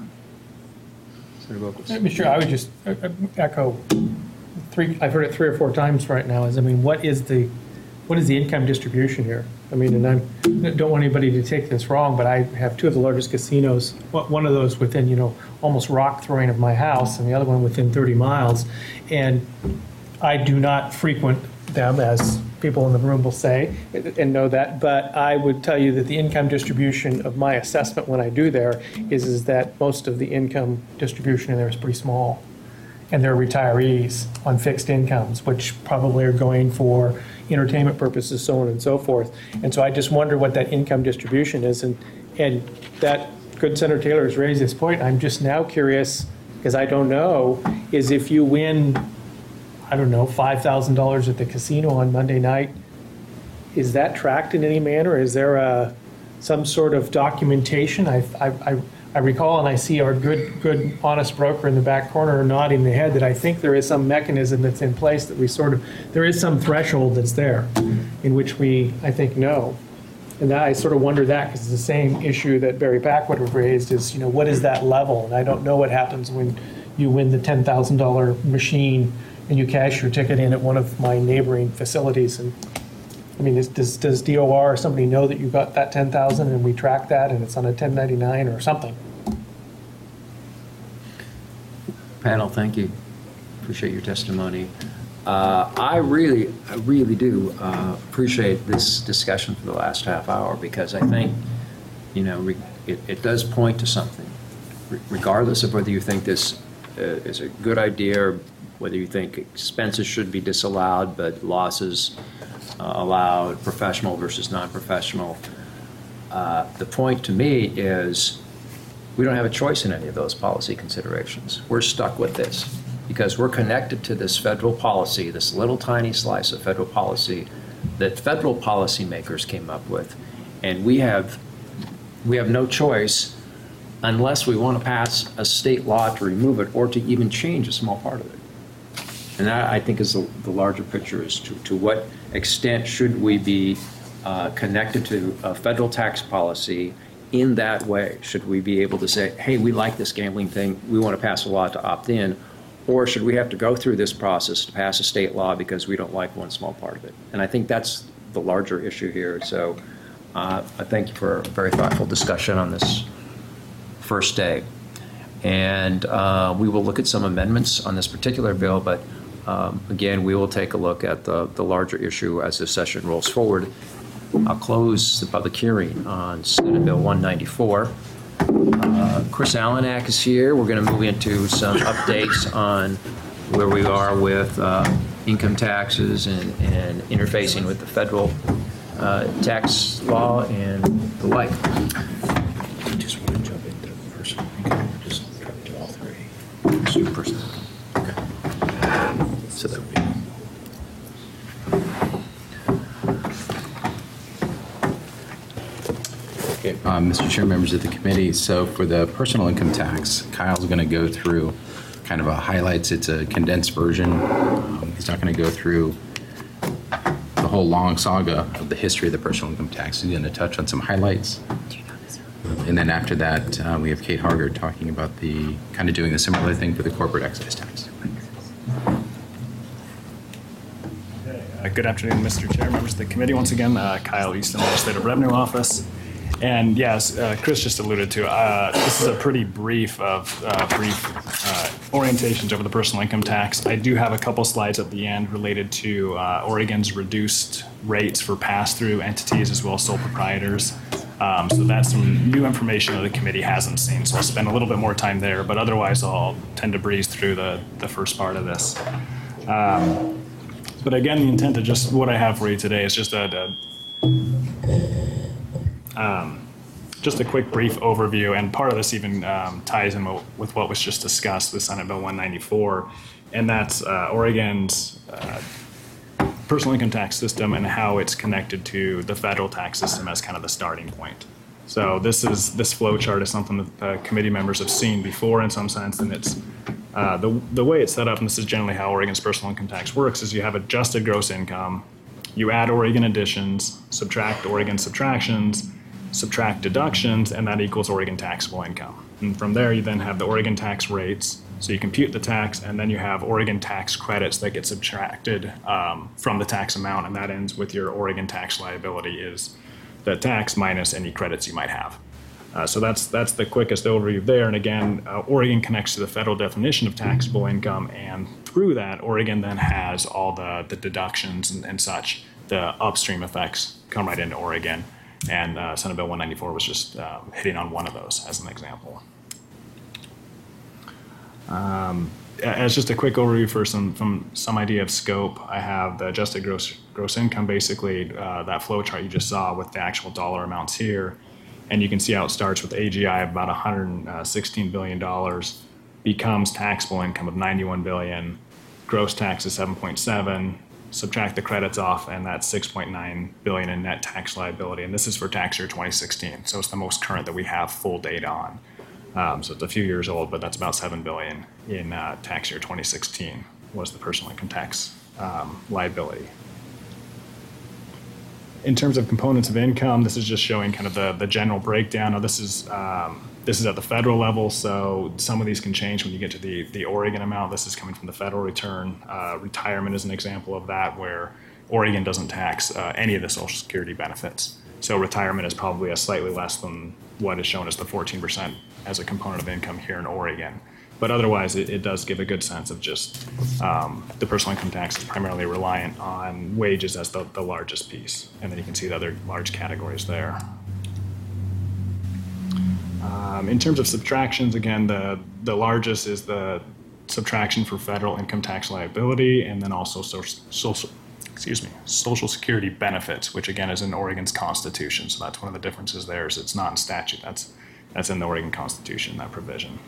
S2: Mister Chair, I would just uh, uh, echo three, I've heard it three or four times right now, is, I mean, what is the, what is the income distribution here? I mean, and I'm, I don't want anybody to take this wrong, but I have two of the largest casinos, one of those within, you know, almost rock throwing of my house, and the other one within thirty miles. And I do not frequent them, as people in the room will say, and know that, but I would tell you that the income distribution of my assessment when I do there is, is that most of the income distribution in there is pretty small. And they're retirees on fixed incomes, which probably are going for entertainment purposes, so on and so forth. And so I just wonder what that income distribution is. And, and that good Senator Taylor has raised this point. I'm just now curious, because I don't know, is if you win, I don't know, five thousand dollars at the casino on Monday night, is that tracked in any manner? Is there a, some sort of documentation? I, I, I I recall, and I see our good, good, honest broker in the back corner nodding the head, that I think there is some mechanism that's in place that we sort of, there is some threshold that's there in which we, I think, know. And that, I sort of wonder that, because it's the same issue that Barry Pack would have raised is, you know, what is that level? And I don't know what happens when you win the ten thousand dollars machine and you cash your ticket in at one of my neighboring facilities. And I mean, is, does, does D O R or somebody know that you got that ten thousand and we track that and it's on a ten ninety-nine or something?
S1: Panel, thank you. Appreciate your testimony. Uh, I really, I really do uh, appreciate this discussion for the last half hour, because I think, you know, re- it, it does point to something, re- regardless of whether you think this uh, is a good idea or whether you think expenses should be disallowed but losses uh, allowed, professional versus non-professional. Uh, the point to me is we don't have a choice in any of those policy considerations. We're stuck with this because we're connected to this federal policy, this little tiny slice of federal policy that federal policymakers came up with. And we have, we have no choice unless we want to pass a state law to remove it or to even change a small part of it. And that, I think, is the, the larger picture, is to, to what extent should we be uh, connected to a federal tax policy in that way? Should we be able to say, hey, we like this gambling thing, we want to pass a law to opt in? Or should we have to go through this process to pass a state law because we don't like one small part of it? And I think that's the larger issue here. So uh, I thank you for a very thoughtful discussion on this first day. And uh, we will look at some amendments on this particular bill, but um, again, we will take a look at the, the larger issue as this session rolls forward. I'll close the public hearing on Senate Bill one ninety-four. Uh, Chris Alanak is here. We're going to move into some updates on where we are with uh, income taxes and, and interfacing with the federal uh, tax law and the like.
S4: I just want to jump into personal income, or just try to do all three.
S1: Super personal.
S4: Okay. So that would be. Okay, um, Mister Chair, members of the committee, so for the personal income tax, Kyle's going to go through kind of a highlights. It's a condensed version. Um, he's not going to go through the whole long saga of the history of the personal income tax. He's going to touch on some highlights. And then after that, uh, we have Kate Hargard talking about the kind of doing the similar thing for the corporate excise tax.
S5: Uh, Good afternoon, Mister Chair, members of the committee. Once again, uh, Kyle Easton, Legislative Revenue Office. And yes, uh, Chris just alluded to, uh, this is a pretty brief of uh, brief uh, orientations over the personal income tax. I do have a couple slides at the end related to uh, Oregon's reduced rates for pass-through entities as well as sole proprietors. Um, so that's some new information that the committee hasn't seen. So I'll spend a little bit more time there, but otherwise I'll tend to breeze through the, the first part of this. Um, but again, the intent of just what I have for you today is just a, a Um, just a quick brief overview, and part of this even um, ties in with what was just discussed with Senate Bill one ninety-four, and that's uh, Oregon's uh, personal income tax system and how it's connected to the federal tax system as kind of the starting point. So this is this flow chart is something that uh, committee members have seen before in some sense, and it's uh, the the way it's set up, and this is generally how Oregon's personal income tax works, is you have adjusted gross income, you add Oregon additions, subtract Oregon subtractions, subtract deductions, and that equals Oregon taxable income. And from there, you then have the Oregon tax rates. So you compute the tax, and then you have Oregon tax credits that get subtracted um, from the tax amount, and that ends with your Oregon tax liability is the tax minus any credits you might have. Uh, so that's that's the quickest overview there. And again, uh, Oregon connects to the federal definition of taxable income, and through that, Oregon then has all the, the deductions and, and such. The upstream effects come right into Oregon. And uh, Senate Bill one ninety-four was just uh, hitting on one of those as an example. Um, as just a quick overview for some from some idea of scope, I have the adjusted gross gross income, basically uh, that flow chart you just saw with the actual dollar amounts here, and you can see how it starts with A G I of about one hundred sixteen billion dollars, becomes taxable income of ninety-one billion dollars, gross tax is seven point seven. Subtract the credits off, and that's six point nine billion dollars in net tax liability. And this is for tax year twenty sixteen. So it's the most current that we have full data on. Um, so it's a few years old, but that's about seven billion dollars in uh, tax year twenty sixteen was the personal income tax um, liability. In terms of components of income, this is just showing kind of the, the general breakdown. Now this is um, this is at the federal level, so some of these can change when you get to the, the Oregon amount. This is coming from the federal return. Uh, retirement is an example of that, where Oregon doesn't tax uh, any of the Social Security benefits. So retirement is probably a slightly less than what is shown as the fourteen percent as a component of income here in Oregon. But otherwise, it, it does give a good sense of just um, the personal income tax is primarily reliant on wages as the, the largest piece. And then you can see the other large categories there. Um, in terms of subtractions, again, the, the largest is the subtraction for federal income tax liability, and then also social, social, excuse me, Social Security benefits, which again is in Oregon's Constitution. So that's one of the differences there, is it's not in statute. That's, that's in the Oregon Constitution, that provision.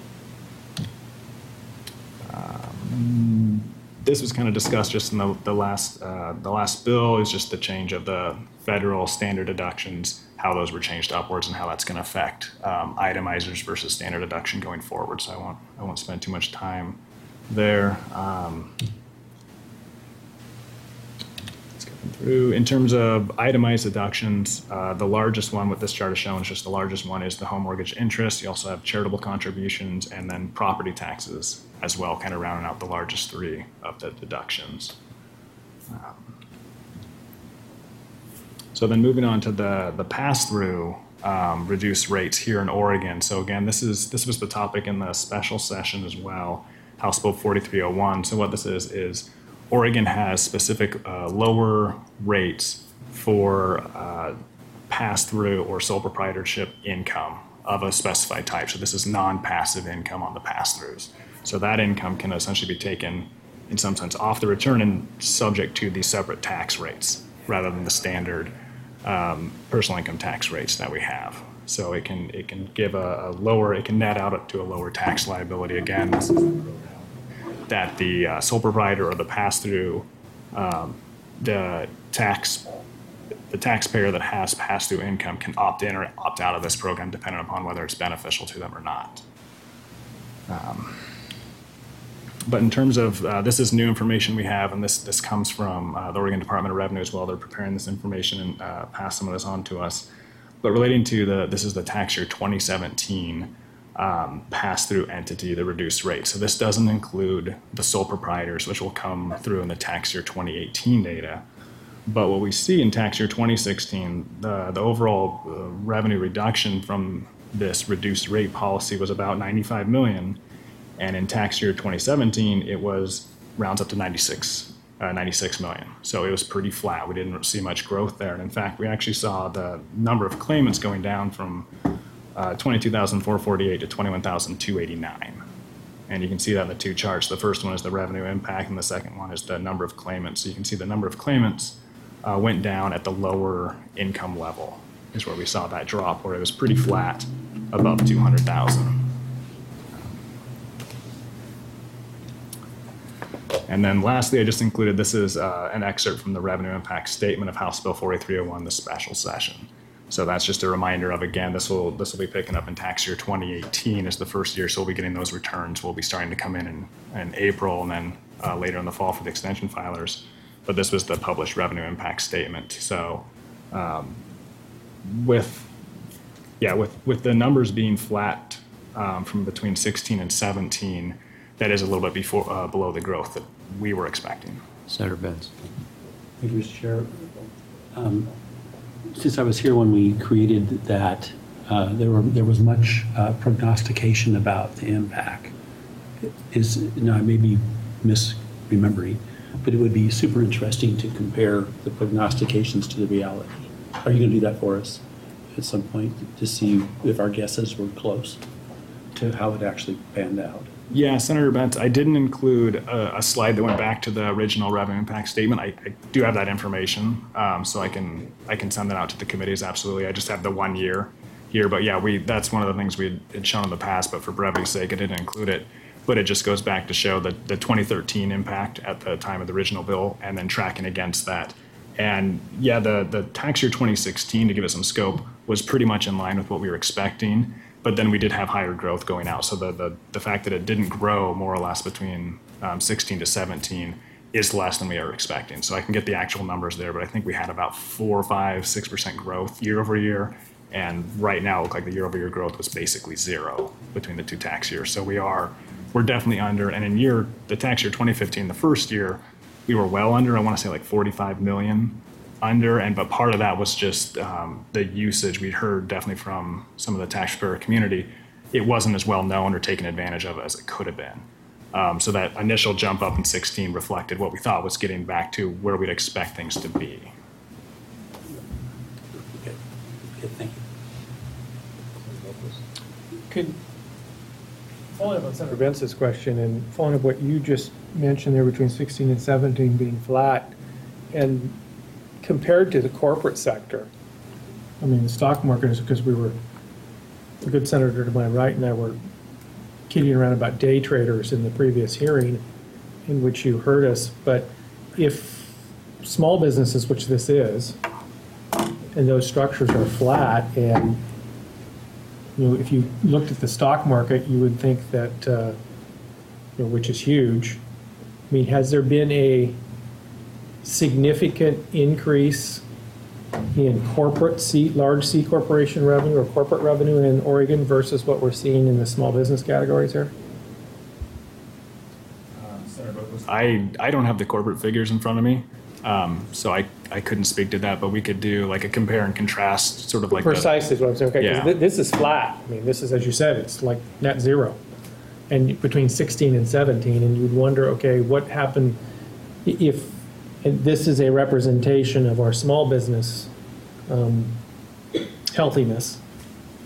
S5: Um, this was kind of discussed just in the, the last uh, the last bill, is just the change of the federal standard deductions, how those were changed upwards, and how that's going to affect um, itemizers versus standard deduction going forward. So I won't I won't spend too much time there. Um, let's get them through. In terms of itemized deductions, uh, the largest one, what this chart is showing is just the largest one is the home mortgage interest. You also have charitable contributions and then property taxes as well, kind of rounding out the largest three of the deductions. Um, so then moving on to the, the pass-through um, reduced rates here in Oregon. So again, this is this was the topic in the special session as well, House Bill forty-three oh one. So what this is, is Oregon has specific uh, lower rates for uh, pass-through or sole proprietorship income. of a specified type. So this is non-passive income on the pass-throughs. So that income can essentially be taken, in some sense, off the return and subject to these separate tax rates rather than the standard um, personal income tax rates that we have. So it can it can give a, a lower, it can net out to a lower tax liability. Again, this is the program that the uh, sole proprietor or the pass-through, um, the tax, the taxpayer that has pass-through income can opt in or opt out of this program depending upon whether it's beneficial to them or not. Um, but in terms of, uh, this is new information we have, and this this comes from uh, the Oregon Department of Revenue as well. They're preparing this information and uh, pass some of this on to us. But relating to the, this is the tax year twenty seventeen um, pass-through entity, the reduced rate. So this doesn't include the sole proprietors, which will come through in the tax year twenty eighteen data. But what we see in tax year twenty sixteen, the, the overall uh, revenue reduction from this reduced rate policy was about ninety-five million. And in tax year twenty seventeen, it was rounds up to ninety-six, uh, ninety-six million. So it was pretty flat. We didn't see much growth there. And in fact, we actually saw the number of claimants going down from uh, twenty-two thousand four hundred forty-eight to twenty-one thousand two hundred eighty-nine. And you can see that in the two charts. The first one is the revenue impact, and the second one is the number of claimants. So you can see the number of claimants uh, went down at the lower income level, is where we saw that drop, where it was pretty flat above two hundred thousand. And then lastly, I just included, this is uh, an excerpt from the revenue impact statement of House Bill forty-three oh one, the special session. So that's just a reminder of, again, this will this will be picking up in tax year twenty eighteen as the first year, so we'll be getting those returns. We'll be starting to come in in, in April and then uh, later in the fall for the extension filers. But this was the published revenue impact statement. So um, with, yeah, with, with the numbers being flat um, from between sixteen and seventeen, that is a little bit before, uh, below the growth that we were expecting.
S1: Senator Benz.
S3: Thank you, Mister Chair. Um, Since I was here when we created that, uh, there were there was much uh, prognostication about the impact. Is now I may be misremembering, but it would be super interesting to compare the prognostications to the reality. Are you going to do that for us at some point to see if our guesses were close to how it actually panned out?
S5: Yeah, Senator Benz, I didn't include a, a slide that went back to the original revenue impact statement. I, I do have that information, um, so I can I can send that out to the committees, absolutely. I just have the one year here, but yeah, we that's one of the things we had shown in the past, but for brevity's sake, I didn't include it. But it just goes back to show the, the twenty thirteen impact at the time of the original bill and then tracking against that. And yeah, the, the tax year twenty sixteen, to give it some scope, was pretty much in line with what we were expecting. But then we did have higher growth going out. So the, the, the fact that it didn't grow more or less between um, sixteen to seventeen is less than we were expecting. So I can get the actual numbers there, but I think we had about four, five, six percent growth year over year. And right now it looked like the year over year growth was basically zero between the two tax years. So we are, we're definitely under. And in year, the tax year twenty fifteen, the first year, we were well under, I want to say like forty-five million under, and but part of that was just um, the usage. We'd heard definitely from some of the taxpayer community, it wasn't as well known or taken advantage of as it could have been. Um, so that initial jump up in sixteen reflected what we thought was getting back to where we'd expect things to be.
S3: Okay, okay, thank you.
S2: Could, following up on Senator Benz's question and following up what you just mentioned there between sixteen and seventeen being flat, and compared to the corporate sector, I mean, the stock market is because we were, the good senator to my right and I were kidding around about day traders in the previous hearing in which you heard us. But if small businesses, which this is, and those structures are flat, and you know, if you looked at the stock market, you would think that, uh, you know, which is huge. I mean, has there been a significant increase in corporate C, large C corporation revenue or corporate revenue in Oregon versus what we're seeing in the small business categories here?
S5: I, I don't have the corporate figures in front of me, um, so I, I couldn't speak to that, but we could do like a compare and contrast, sort of like
S2: Precisely is what I'm saying. Okay, 'cause
S5: Yeah.
S2: thi- this is flat. I mean, this is, as you said, it's like net zero. And between sixteen and seventeen, and you'd wonder, okay, what happened i- if, and this is a representation of our small business um, healthiness.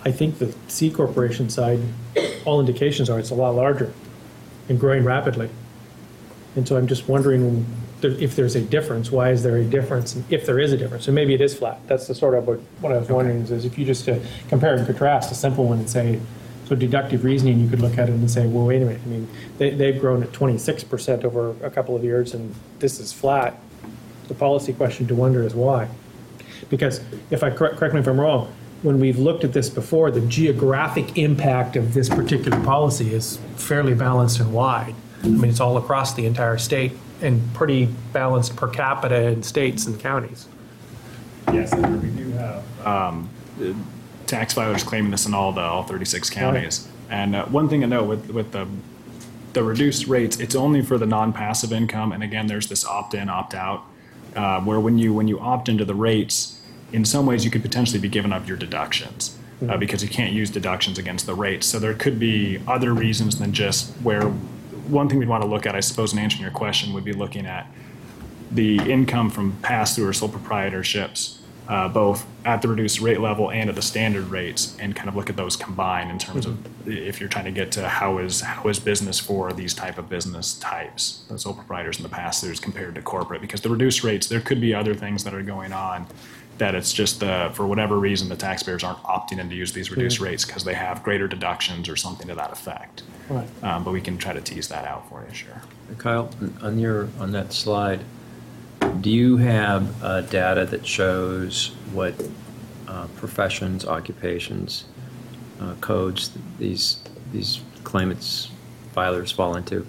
S2: I think the C corporation side, all indications are it's a lot larger and growing rapidly. And so I'm just wondering there- if there's a difference, why is there a difference? And if there is a difference, and maybe it is flat. That's the sort of what, what I was wondering is, is if you just uh, compare and contrast a simple one and say, so deductive reasoning, you could look at it and say, well, wait a minute. I mean, they, they've grown at twenty-six percent over a couple of years, and this is flat. The policy question to wonder is why. Because if I, correct, correct me if I'm wrong, when we've looked at this before, the geographic impact of this particular policy is fairly balanced and wide. I mean, it's all across the entire state and pretty balanced per capita in states and counties.
S5: Yes, Senator, we do have um, the tax filers claiming this in all the all thirty-six counties. And uh, one thing to note with with the the reduced rates, it's only for the non-passive income. And again, there's this opt-in, opt-out, uh, where when you when you opt into the rates, in some ways you could potentially be given up your deductions uh, because you can't use deductions against the rates. So there could be other reasons than just where. One thing we'd want to look at, I suppose, in answering your question, would be looking at the income from pass-through or sole proprietorships, uh, both at the reduced rate level and at the standard rates, and kind of look at those combined in terms of if you're trying to get to how is how is business for these type of business types, the sole proprietors and the pass-throughs compared to corporate. Because the reduced rates, there could be other things that are going on that it's just the, for whatever reason, the taxpayers aren't opting in to use these reduced rates because they have greater deductions or something to that effect.
S2: Right.
S5: Um, but we can try to tease that out for you, sure.
S1: Kyle, on your, on that slide, do you have uh, data that shows what uh, professions, occupations, uh, codes these these claimants, filers fall into?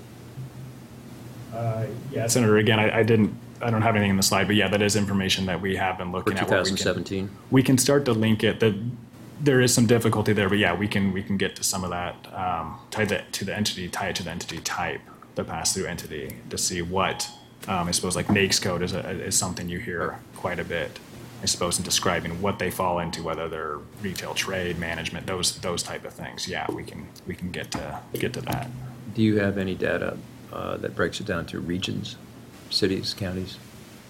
S5: Uh, yeah, Senator, again, I, I didn't, I don't have anything in the slide, but yeah, that is information that we have been
S1: For
S5: looking at. where we can-
S1: twenty seventeen?
S5: We can start to link it. The, there is some difficulty there, but yeah, we can we can get to some of that, um, tie that to the entity, tie it to the entity type, the pass-through entity, to see what, um, I suppose like NAICS code is, a, is something you hear quite a bit, I suppose, in describing what they fall into, whether they're retail, trade, management, those those type of things. Yeah, we can we can get to get to that.
S1: Do you have any data uh, that breaks it down to regions, cities, counties?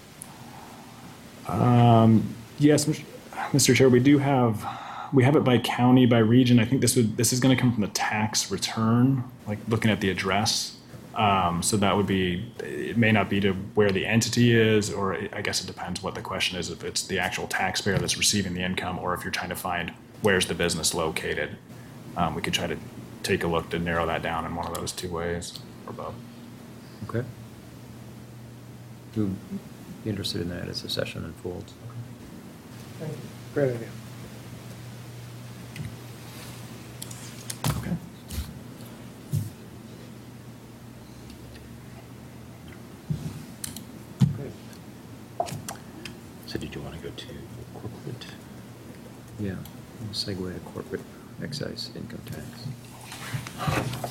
S5: Um, yes, Mister Chair, we do have, we have it by county, by region. I think this would, this is going to come from the tax return, like looking at the address. Um, so that would be, it may not be to where the entity is, or I guess it depends what the question is, if it's the actual taxpayer that's receiving the income, or if you're trying to find where's the business located. Um, we could try to take a look to narrow that down in one of those two ways, or both.
S1: Okay. Who'd be interested in that as the session unfolds?
S2: Thank you. Great idea.
S5: Okay.
S4: So did you want to go to corporate?
S1: Yeah, we'll segue to corporate excise income tax.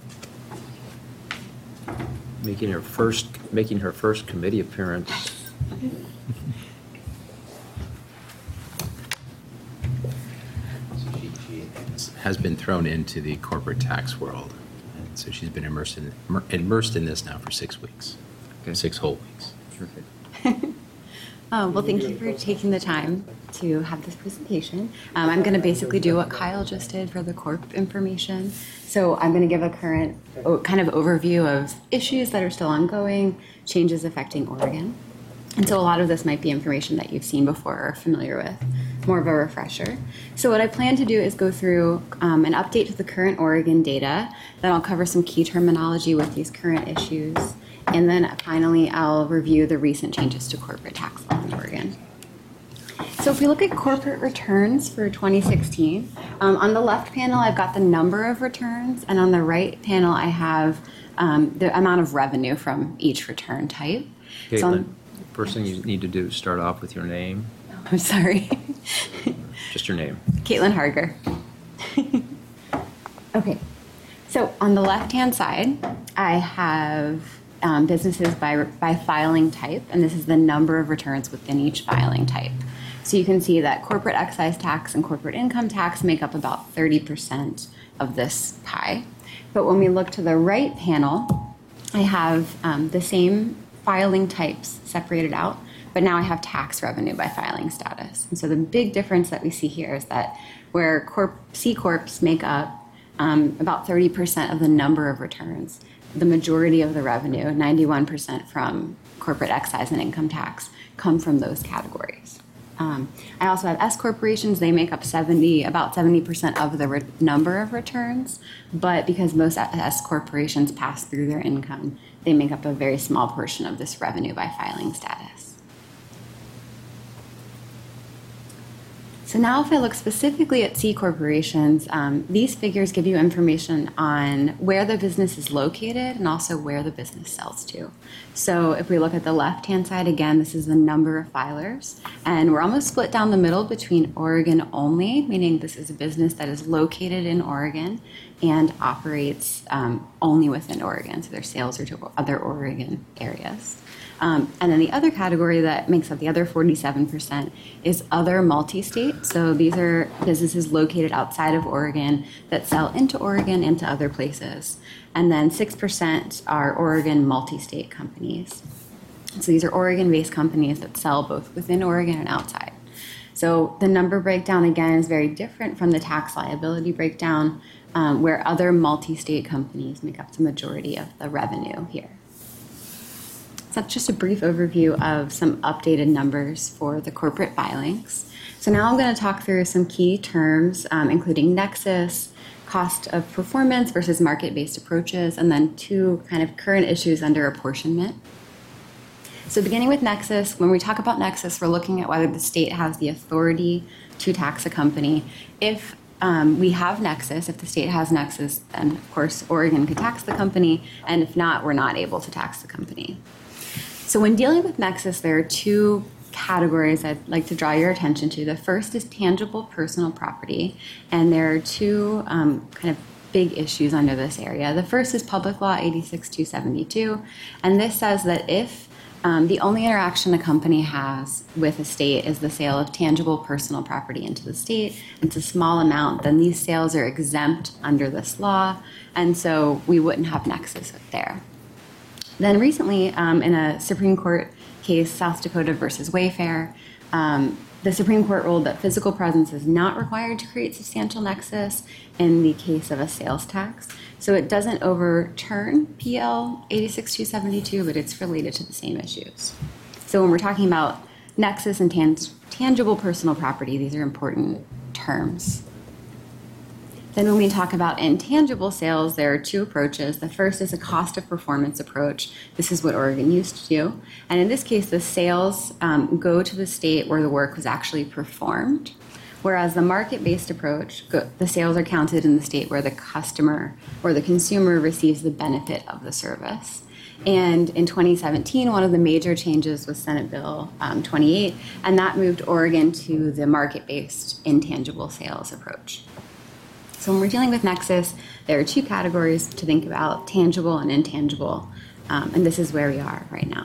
S1: Making her first, making her first committee appearance.
S4: She, she has been thrown into the corporate tax world, and so she's been immersed in immersed in this now for six weeks,
S1: Okay.
S4: six whole weeks.
S1: Terrific.
S11: Oh, well, thank you for taking the time to have this presentation. Um, I'm going to basically do what Kyle just did for the corp information. So I'm going to give a current o- kind of overview of issues that are still ongoing, changes affecting Oregon. And so a lot of this might be information that you've seen before or are familiar with, more of a refresher. So what I plan to do is go through um, an update to the current Oregon data. Then I'll cover some key terminology with these current issues. And then finally, I'll review the recent changes to corporate tax law in Oregon. So if we look at corporate returns for twenty sixteen, um, on the left panel, I've got the number of returns, and on the right panel, I have um, the amount of revenue from each return type. So
S1: Caitlin,
S11: on-
S1: first thing you need to do is start off with your name,
S11: I'm sorry.
S1: just your name.
S11: Caitlin Harger. Okay, so on the left-hand side, I have um, businesses by, by filing type, and this is the number of returns within each filing type. So you can see that corporate excise tax and corporate income tax make up about thirty percent of this pie. But when we look to the right panel, I have um, the same filing types separated out, but now I have tax revenue by filing status. And so the big difference that we see here is that where corp, C Corps make up um, about thirty percent of the number of returns. The majority of the revenue, ninety-one percent from corporate excise and income tax, come from those categories. Um, I also have S corporations. They make up seventy, about seventy percent of the re- number of returns, but because most S corporations pass through their income, they make up a very small portion of this revenue by filing status. So now if I look specifically at C corporations, um, these figures give you information on where the business is located and also where the business sells to. So if we look at the left-hand side, again, this is the number of filers, and we're almost split down the middle between Oregon only, meaning this is a business that is located in Oregon and operates um, only within Oregon, so their sales are to other Oregon areas. Um, and then the other category that makes up the other forty-seven percent is other multi-state. So these are businesses located outside of Oregon that sell into Oregon and to other places. And then six percent are Oregon multi-state companies. So these are Oregon-based companies that sell both within Oregon and outside. So the number breakdown, again, is very different from the tax liability breakdown, um, where other multi-state companies make up the majority of the revenue here. So that's just a brief overview of some updated numbers for the corporate filings. So now I'm going to talk through some key terms, um, including nexus, cost of performance versus market-based approaches, and then two kind of current issues under apportionment. So beginning with nexus, when we talk about nexus, we're looking at whether the state has the authority to tax a company. If um, we have nexus, if the state has nexus, then of course Oregon could tax the company, and if not, we're not able to tax the company. So when dealing with nexus, there are two categories I'd like to draw your attention to. The first is tangible personal property, and there are two um, kind of big issues under this area. The first is Public Law eighty-six two seventy-two, and this says that if um, the only interaction a company has with a state is the sale of tangible personal property into the state, it's a small amount, then these sales are exempt under this law, and so we wouldn't have nexus there. Then recently, um, in a Supreme Court case, South Dakota versus Wayfair, um, the Supreme Court ruled that physical presence is not required to create substantial nexus in the case of a sales tax. So it doesn't overturn P L eighty-six two seventy-two, but it's related to the same issues. So when we're talking about nexus and tan- tangible personal property, these are important terms. Then when we talk about intangible sales, there are two approaches. The first is a cost of performance approach. This is what Oregon used to do. And in this case, the sales um, go to the state where the work was actually performed, whereas the market-based approach, go, the sales are counted in the state where the customer or the consumer receives the benefit of the service. And in twenty seventeen, one of the major changes was Senate Bill um, twenty-eight, and that moved Oregon to the market-based intangible sales approach. So when we're dealing with nexus, there are two categories to think about, tangible and intangible, um, and this is where we are right now.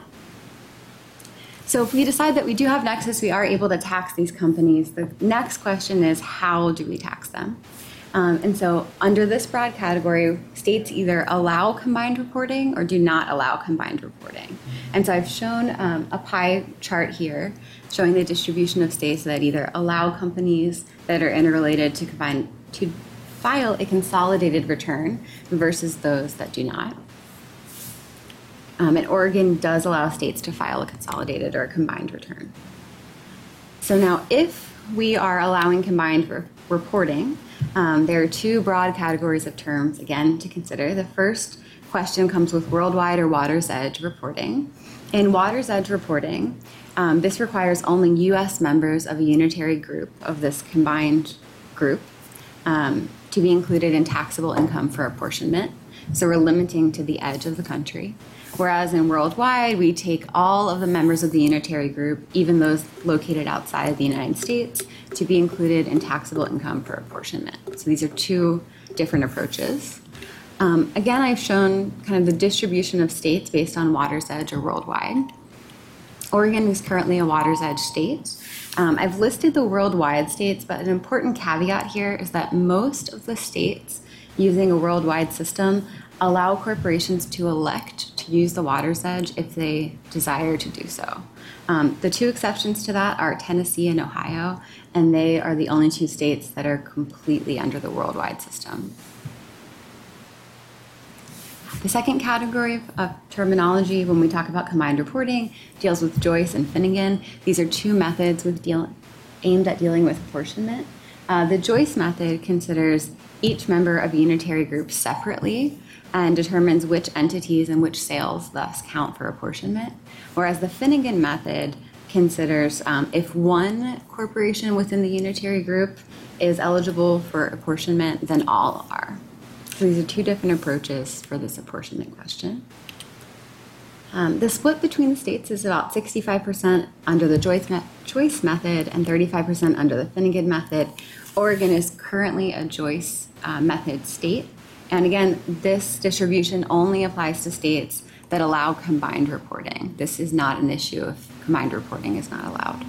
S11: So if we decide that we do have nexus, we are able to tax these companies. The next question is, how do we tax them? Um, and so under this broad category, states either allow combined reporting or do not allow combined reporting. And so I've shown um, a pie chart here showing the distribution of states that either allow companies that are interrelated to combine to file a consolidated return versus those that do not. Um, and Oregon does allow states to file a consolidated or a combined return. So now if we are allowing combined re- reporting, um, there are two broad categories of terms, again, to consider. The first question comes with worldwide or Water's Edge reporting. In Water's Edge reporting, um, this requires only U S members of a unitary group of this combined group um, to be included in taxable income for apportionment. So we're limiting to the edge of the country. Whereas in worldwide, we take all of the members of the unitary group, even those located outside of the United States, to be included in taxable income for apportionment. So these are two different approaches. Um, again, I've shown kind of the distribution of states based on Water's Edge or worldwide. Oregon is currently a Water's Edge state. Um, I've listed the worldwide states, but an important caveat here is that most of the states using a worldwide system allow corporations to elect to use the water's edge if they desire to do so. Um, the two exceptions to that are Tennessee and Ohio, and they are the only two states that are completely under the worldwide system. The second category of, of terminology when we talk about combined reporting deals with Joyce and Finnegan. These are two methods with deal, aimed at dealing with apportionment. Uh, the Joyce method considers each member of a unitary group separately and determines which entities and which sales thus count for apportionment, whereas the Finnegan method considers um, if one corporation within the unitary group is eligible for apportionment, then all are. So these are two different approaches for this apportionment question. Um, the split between the states is about sixty-five percent under the Joyce, me- Joyce method and thirty-five percent under the Finnegan method. Oregon is currently a Joyce uh, method state. And again, this distribution only applies to states that allow combined reporting. This is not an issue if combined reporting is not allowed.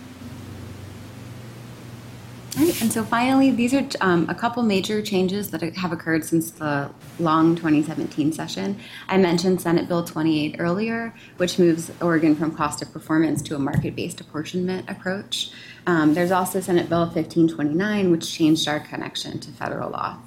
S11: All right, and so finally, these are um, a couple major changes that have occurred since the long twenty seventeen session. I mentioned Senate Bill twenty-eight earlier, which moves Oregon from cost of performance to a market-based apportionment approach. Um, there's also Senate Bill fifteen twenty-nine, which changed our connection to federal law.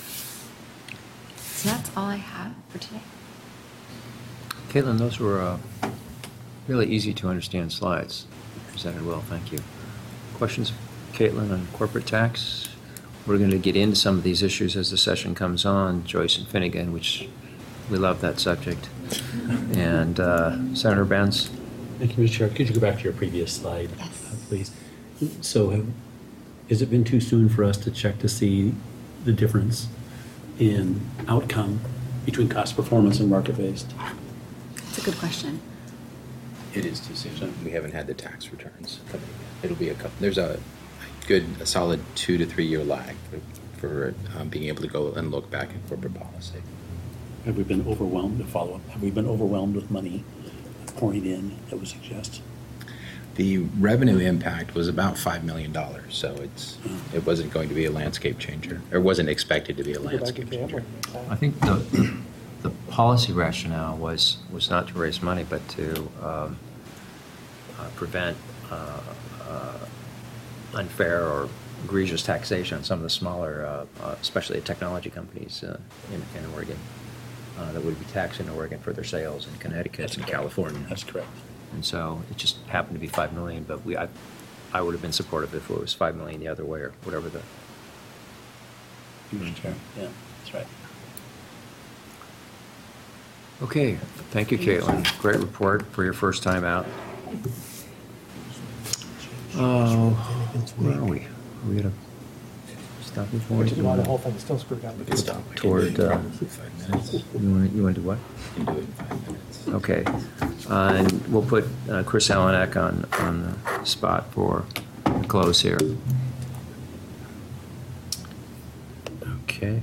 S11: So that's all I have for today.
S1: Caitlin, those were uh, really easy to understand slides. Presented well, thank you. Questions, Caitlin, on corporate tax? We're going to get into some of these issues as the session comes on, Joyce and Finnegan, which we love that subject. And uh, Senator Benz?
S3: Thank you, Mister Chair. Could you go back to your previous slide,
S11: Yes.
S3: uh, please? So have, has it been too soon for us to check to see the difference in outcome between cost performance and market-based?
S11: That's a good question.
S4: It is too soon. We haven't had the tax returns coming in. It'll be a couple, there's a good, a solid two to three year lag for, for um, being able to go and look back at corporate policy.
S3: Have we been overwhelmed, to follow up, have we been overwhelmed with money pouring in that would suggest?
S4: The revenue impact was about five million dollars, so it's, it wasn't going to be a landscape changer, or wasn't expected to be a landscape changer.
S1: I think the, the, the policy rationale was, was not to raise money, but to um, uh, prevent uh, uh, unfair or egregious taxation on some of the smaller, uh, uh, especially technology companies uh, in, in Oregon uh, that would be taxed in Oregon for their sales in Connecticut
S3: That's
S1: and
S3: correct.
S1: California.
S3: That's correct.
S1: And so it just happened to be five million, but we, I, I would have been supportive if it was five million the other way or whatever the.
S3: Mister Chair, yeah, that's right.
S1: Okay, thank you, Caitlin. Great report for your first time out. Oh, where are we? Are we gonna stop before?
S2: Which is why the whole thing's still screwed up.
S4: We can stop. We can
S1: Toward,
S4: do it in
S1: uh,
S4: five minutes.
S1: You want, you want to do what?
S4: We can do it in five minutes.
S1: Okay. Uh, And we'll put uh, Chris Helenek on, on the spot for the close here. Okay.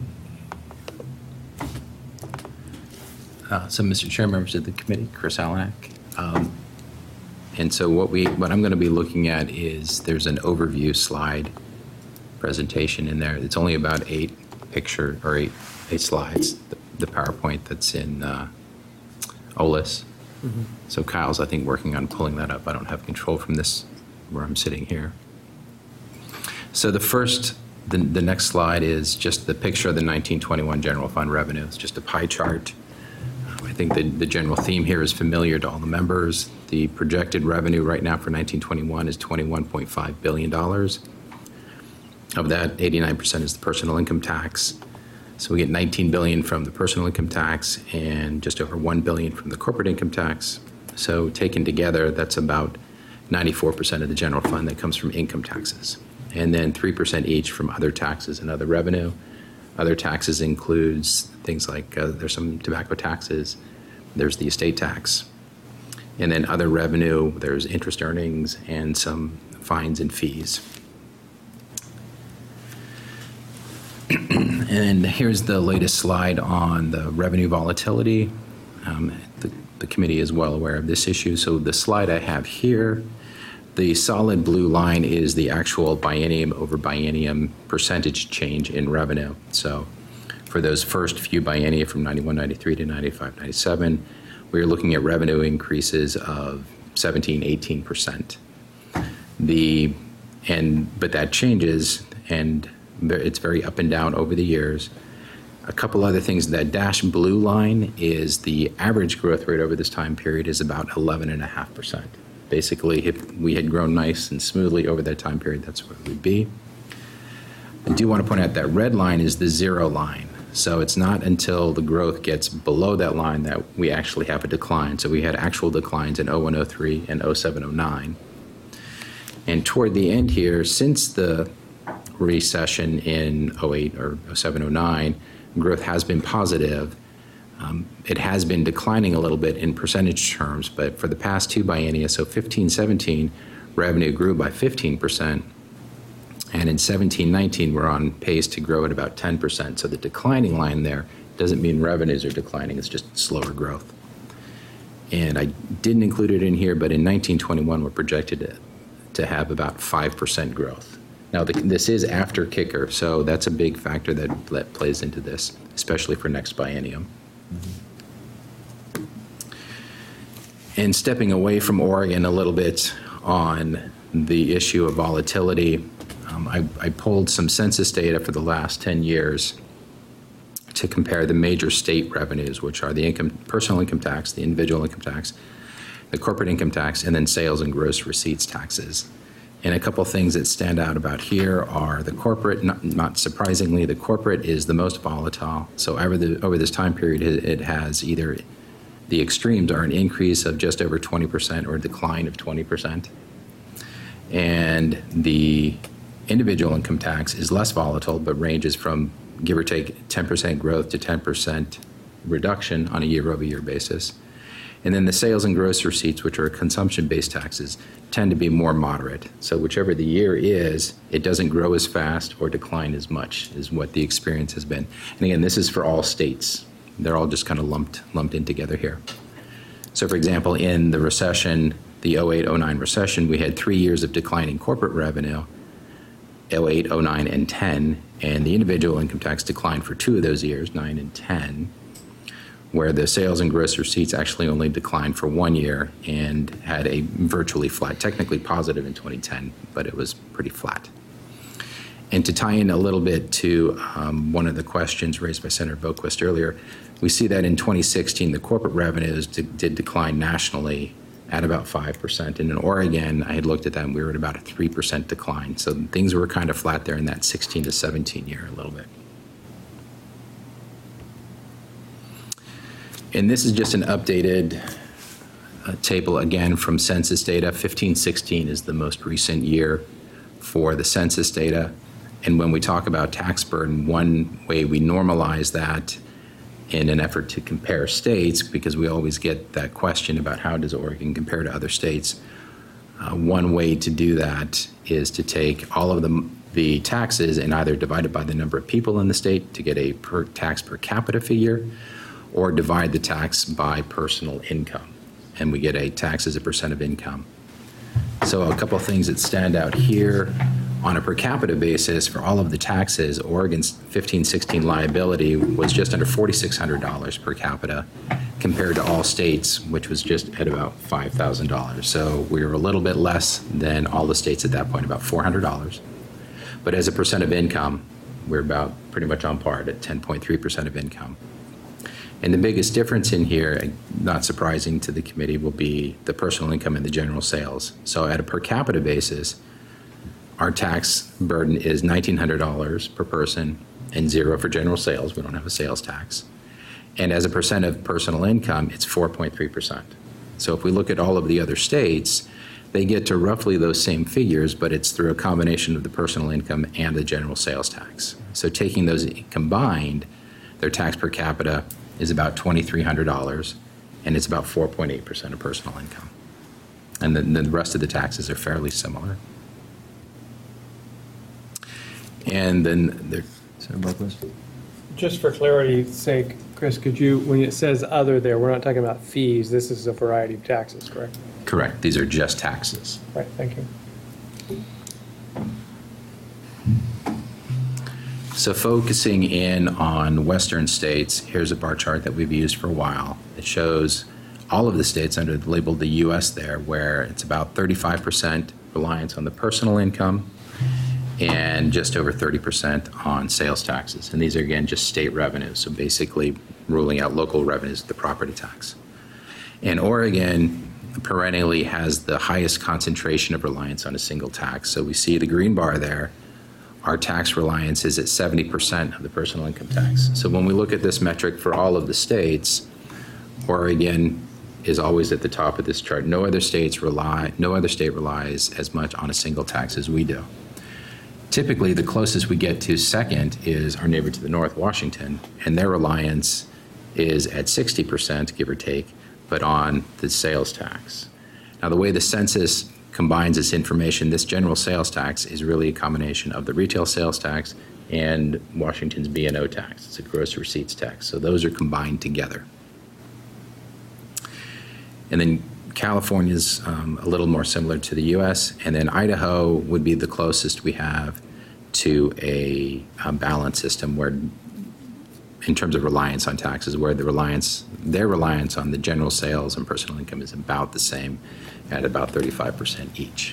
S4: Uh, So, Mister Chair, members of the committee, Chris Alanak. Um, and so what we, what I'm going to be looking at is there's an overview slide presentation in there. It's only about eight picture or eight, eight slides, the, the PowerPoint that's in uh, O L I S. Mm-hmm. So Kyle's, I think, working on pulling that up. I don't have control from this where I'm sitting here. So the first, the, the next slide is just the picture of the nineteen twenty-one general fund revenue. It's just a pie chart. I think the, the general theme here is familiar to all the members. The projected revenue right now for nineteen twenty-one is twenty-one point five billion dollars. Of that, eighty-nine percent is the personal income tax. So we get nineteen billion dollars from the personal income tax and just over one billion dollars from the corporate income tax. So taken together, that's about ninety-four percent of the general fund that comes from income taxes. And then three percent each from other taxes and other revenue. Other taxes includes things like uh, there's some tobacco taxes, there's the estate tax, and then other revenue, there's interest earnings and some fines and fees. And here's the latest slide on the revenue volatility. Um, the, the committee is well aware of this issue. So the slide I have here, the solid blue line is the actual biennium over biennium percentage change in revenue. So For those first few biennia from ninety-one, ninety-three to ninety-five, ninety-seven, we were looking at revenue increases of seventeen, eighteen percent. The, and, but that changes, and it's very up and down over the years. A couple other things, that dashed blue line is the average growth rate over this time period is about eleven and a half percent. Basically, if we had grown nice and smoothly over that time period, that's where we'd be. I do want to point out that red line is the zero line. So it's not until the growth gets below that line that we actually have a decline. So we had actual declines in oh one, oh three and oh seven, oh nine. And toward the end here, since the recession in oh eight or oh seven, oh nine, growth has been positive. Um, it has been declining a little bit in percentage terms, but for the past two biennia, so fifteen, seventeen, revenue grew by fifteen percent. And in seventeen, nineteen, we're on pace to grow at about ten percent. So the declining line there doesn't mean revenues are declining, it's just slower growth. And I didn't include it in here, but in nineteen twenty-one, we're projected to, to have about five percent growth. Now, the, this is after kicker, so that's a big factor that, that plays into this, especially for next biennium. Mm-hmm. And stepping away from Oregon a little bit on the issue of volatility, um, I, I pulled some census data for the last ten years to compare the major state revenues, which are the income, personal income tax, the individual income tax, the corporate income tax, and then sales and gross receipts taxes. And a couple things that stand out about here are the corporate, not, not surprisingly, the corporate is the most volatile. So over, the, over this time period, it, it has either the extremes are an increase of just over twenty percent or a decline of twenty percent. And the individual income tax is less volatile, but ranges from give or take ten percent growth to ten percent reduction on a year-over-year basis. And then the sales and gross receipts, which are consumption-based taxes, tend to be more moderate. So whichever the year is, it doesn't grow as fast or decline as much is what the experience has been. And again, this is for all states. They're all just kind of lumped, lumped in together here. So for example, in the recession, the oh eight, oh nine recession, we had three years of declining corporate revenue, oh eight, oh nine, and ten, and the individual income tax declined for two of those years, nine and ten, where the sales and gross receipts actually only declined for one year and had a virtually flat, technically positive in twenty ten, but it was pretty flat. And to tie in a little bit to um, one of the questions raised by Senator Boquist earlier, we see that in twenty sixteen, the corporate revenues did, did decline nationally at about five percent. And in Oregon, I had looked at that and we were at about a three percent decline. So things were kind of flat there in that sixteen to seventeen year a little bit. And this is just an updated uh, table, again, from census data. fifteen sixteen is the most recent year for the census data. And when we talk about tax burden, one way we normalize that in an effort to compare states, because we always get that question about how does Oregon compare to other states, uh, one way to do that is to take all of the, the taxes and either divide it by the number of people in the state to get a per tax per capita figure, or divide the tax by personal income, and we get a tax as a percent of income. So a couple of things that stand out here. On a per capita basis, for all of the taxes, Oregon's fifteen sixteen liability was just under four thousand six hundred dollars per capita, compared to all states, which was just at about five thousand dollars. So we were a little bit less than all the states at that point, about four hundred dollars. But as a percent of income, we're about pretty much on par at ten point three percent of income. And the biggest difference in here, not surprising to the committee, will be the personal income and the general sales. So at a per capita basis, our tax burden is nineteen hundred dollars per person and zero for general sales. We don't have a sales tax. And as a percent of personal income, it's four point three percent. So if we look at all of the other states, they get to roughly those same figures, but it's through a combination of the personal income and the general sales tax. So taking those combined, their tax per capita is about two thousand three hundred dollars, and it's about four point eight percent of personal income. And then the rest of the taxes are fairly similar. And then there,
S2: Just for clarity's sake, Chris, could you, when it says other there, we're not talking about fees, this is a variety of taxes, correct?
S4: correct, these are just taxes.
S2: Right, thank you.
S4: So focusing in on western states, here's a bar chart that we've used for a while. It shows all of the states under the label the U S there, where it's about thirty-five percent reliance on the personal income and just over thirty percent on sales taxes. And these are, again, just state revenues, so basically ruling out local revenues, the property tax. And Oregon perennially has the highest concentration of reliance on a single tax. So we see the green bar there. Our tax reliance is at seventy percent of the personal income tax. So when we look at this metric for all of the states, Oregon is always at the top of this chart. No other states rely, no other state relies as much on a single tax as we do. Typically, the closest we get to second is our neighbor to the north, Washington, and their reliance is at sixty percent, give or take, but on the sales tax. Now, the way the census combines this information, this general sales tax is really a combination of the retail sales tax and Washington's B and O tax. It's a gross receipts tax. So those are combined together. And then California's um, a little more similar to the U S, and then Idaho would be the closest we have to a, a balanced system where, in terms of reliance on taxes, where the reliance, their reliance on the general sales and personal income is about the same at about thirty-five percent each.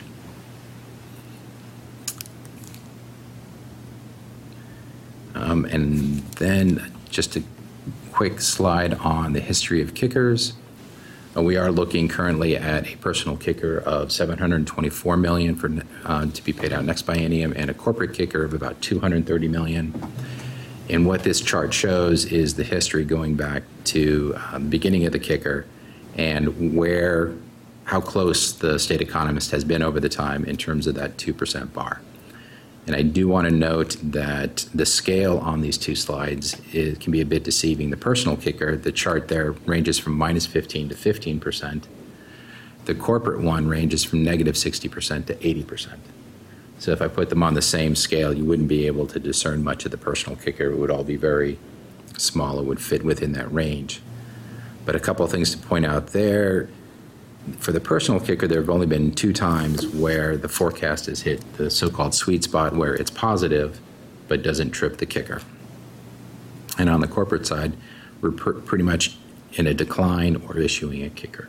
S4: Um, and then just a quick slide on the history of kickers. Uh, we are looking currently at a personal kicker of seven hundred twenty-four million dollars for uh, to be paid out next biennium, and a corporate kicker of about two hundred thirty million dollars. And what this chart shows is the history going back to uh, the beginning of the kicker and where, how close the state economist has been over the time in terms of that two percent bar. And I do want to note that the scale on these two slides is, can be a bit deceiving. The personal kicker, the chart there ranges from minus fifteen to fifteen percent. The corporate one ranges from negative sixty percent to eighty percent. So if I put them on the same scale, you wouldn't be able to discern much of the personal kicker. It would all be very small. It would fit within that range. But a couple of things to point out there. For the personal kicker, there have only been two times where the forecast has hit the so-called sweet spot where it's positive but doesn't trip the kicker. And on the corporate side, we're pr pretty much in a decline or issuing a kicker.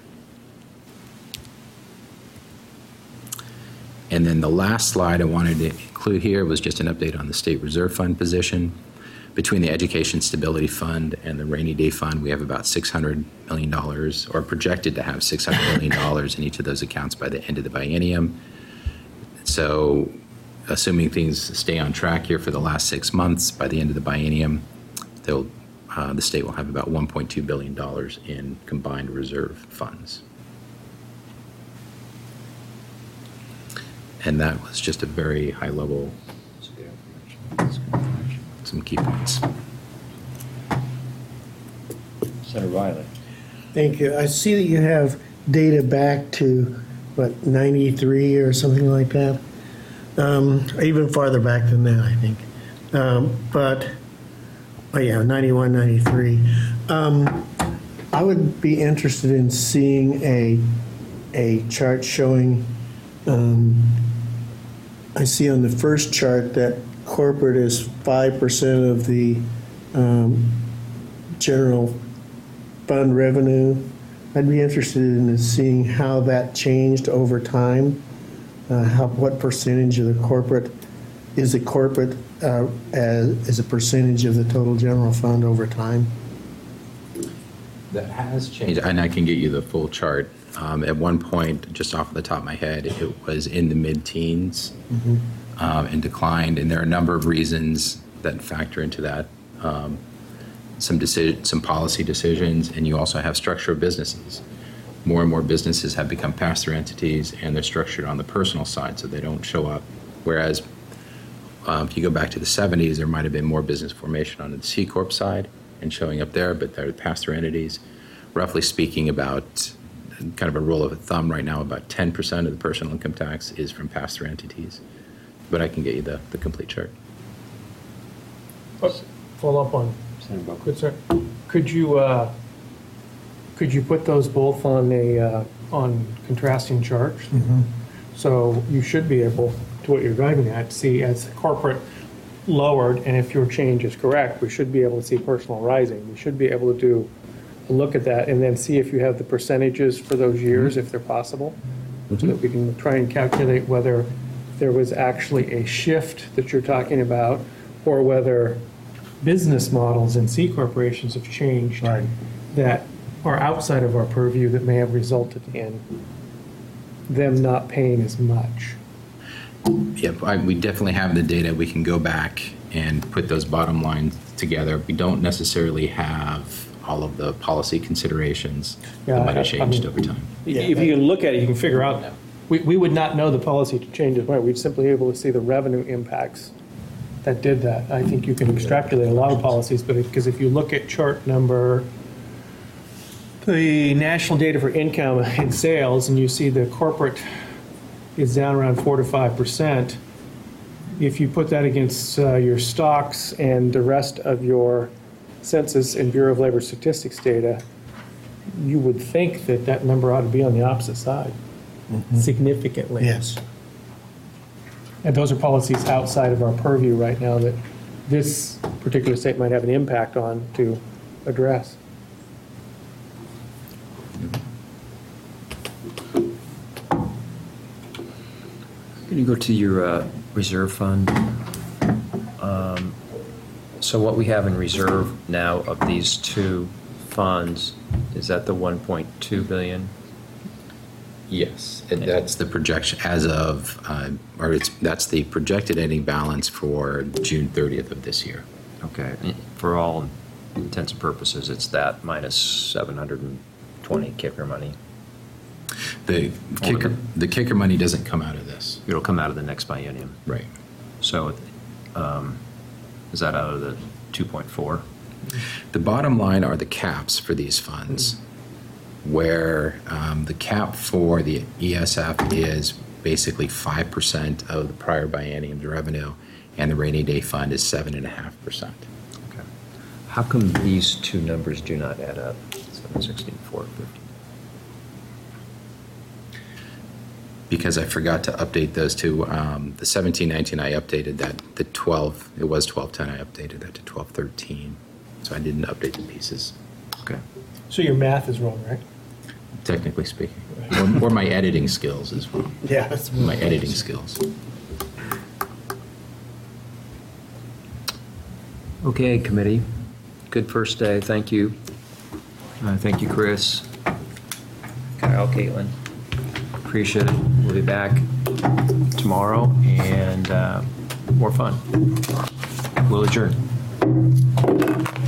S4: And then the last slide I wanted to include here was just an update on the State Reserve Fund position. Between the Education Stability Fund and the Rainy Day Fund, we have about six hundred million dollars, or projected to have six hundred million dollars in each of those accounts by the end of the biennium. So assuming things stay on track here for the last six months, by the end of the biennium, they'll, uh, the state will have about one point two billion dollars in combined reserve funds. And that was just a very high level, some key points.
S1: Senator Riley.
S7: Thank you. I see that you have data back to, what, ninety-three or something like that? Um, even farther back than that, I think. Um, but, oh yeah, ninety-one, ninety-three. Um, I would be interested in seeing a, a chart showing, um, I see on the first chart that corporate is five percent of the um, general fund revenue. I'd be interested in seeing how that changed over time. Uh, how what percentage of the corporate is the corporate uh, as, as a percentage of the total general fund over time?
S4: That has changed, and I can get you the full chart. Um, at one point, just off the top of my head, it was in the mid-teens. Mm-hmm. Um, and declined, and there are a number of reasons that factor into that. Um, some decision, some policy decisions, and you also have structure of businesses. More and more businesses have become pass-through entities, and they're structured on the personal side, so they don't show up. Whereas, uh, if you go back to the seventies, there might have been more business formation on the C Corp side and showing up there, but they're pass-through entities. Roughly speaking, about kind of a rule of thumb right now, about ten percent of the personal income tax is from pass-through entities. But I can get you the, the complete chart.
S2: Follow up on, good sir. Could you uh, could you put those both on a uh, on contrasting charts? Mm-hmm. So you should be able to, what you're driving at, see as corporate lowered, and if your change is correct, we should be able to see personal rising. We should be able to do a look at that and then see if you have the percentages for those years, if they're possible, so that we can try and calculate whether there was actually a shift that you're talking about, or whether business models in C corporations have changed that are outside of our purview that may have resulted in them not paying as much.
S4: Yeah, I, we definitely have the data. We can go back and put those bottom lines together. We don't necessarily have all of the policy considerations
S2: Yeah,
S4: that might
S2: I-
S4: have
S2: I
S4: changed
S2: mean-
S4: over time.
S2: If you can look at it, you can figure out, we, we would not know the policy changes, right? We'd simply be able to see the revenue impacts that did that. I think you can extrapolate a lot of policies, but because if you look at chart number, the national data for income and sales, and you see the corporate is down around four to five percent, if you put that against uh, your stocks and the rest of your Census and Bureau of Labor Statistics data, you would think that that number ought to be on the opposite side significantly.
S7: Yes.
S2: And those are policies outside of our purview right now that this particular state might have an impact on to address.
S1: Can you go to your uh, reserve fund? Um, So what we have in reserve now of these two funds, is that the one point two billion?
S4: Yes, and that's the projection as of, uh, or it's, that's the projected ending balance for June thirtieth of this year.
S1: Okay, for all intents and purposes, it's that minus seven hundred twenty kicker money.
S4: The kicker, the kicker money doesn't come out of this.
S1: It'll come out of the next biennium.
S4: Right.
S1: So um, is that out of the two point four?
S4: The bottom line are the caps for these funds, where um, the cap for the E S F is basically five percent of the prior biennium's revenue, and the rainy day fund is seven point five percent.
S1: Okay. How come these two numbers do not add up? seven sixteen, four fifty.
S4: Because I forgot to update those two. Um, the seventeen nineteen, I updated that. The twelve, it was twelve ten, I updated that to twelve thirteen. So I didn't update the pieces,
S1: Okay.
S2: So your math is wrong, right?
S4: technically speaking. Or, or my editing skills as well.
S7: Yeah. that's-
S4: My editing skills.
S1: Okay, committee. Good first day. Thank you. Uh, Thank you, Chris. Kyle, Caitlin. Appreciate it. We'll be back tomorrow and uh, more fun. We'll adjourn.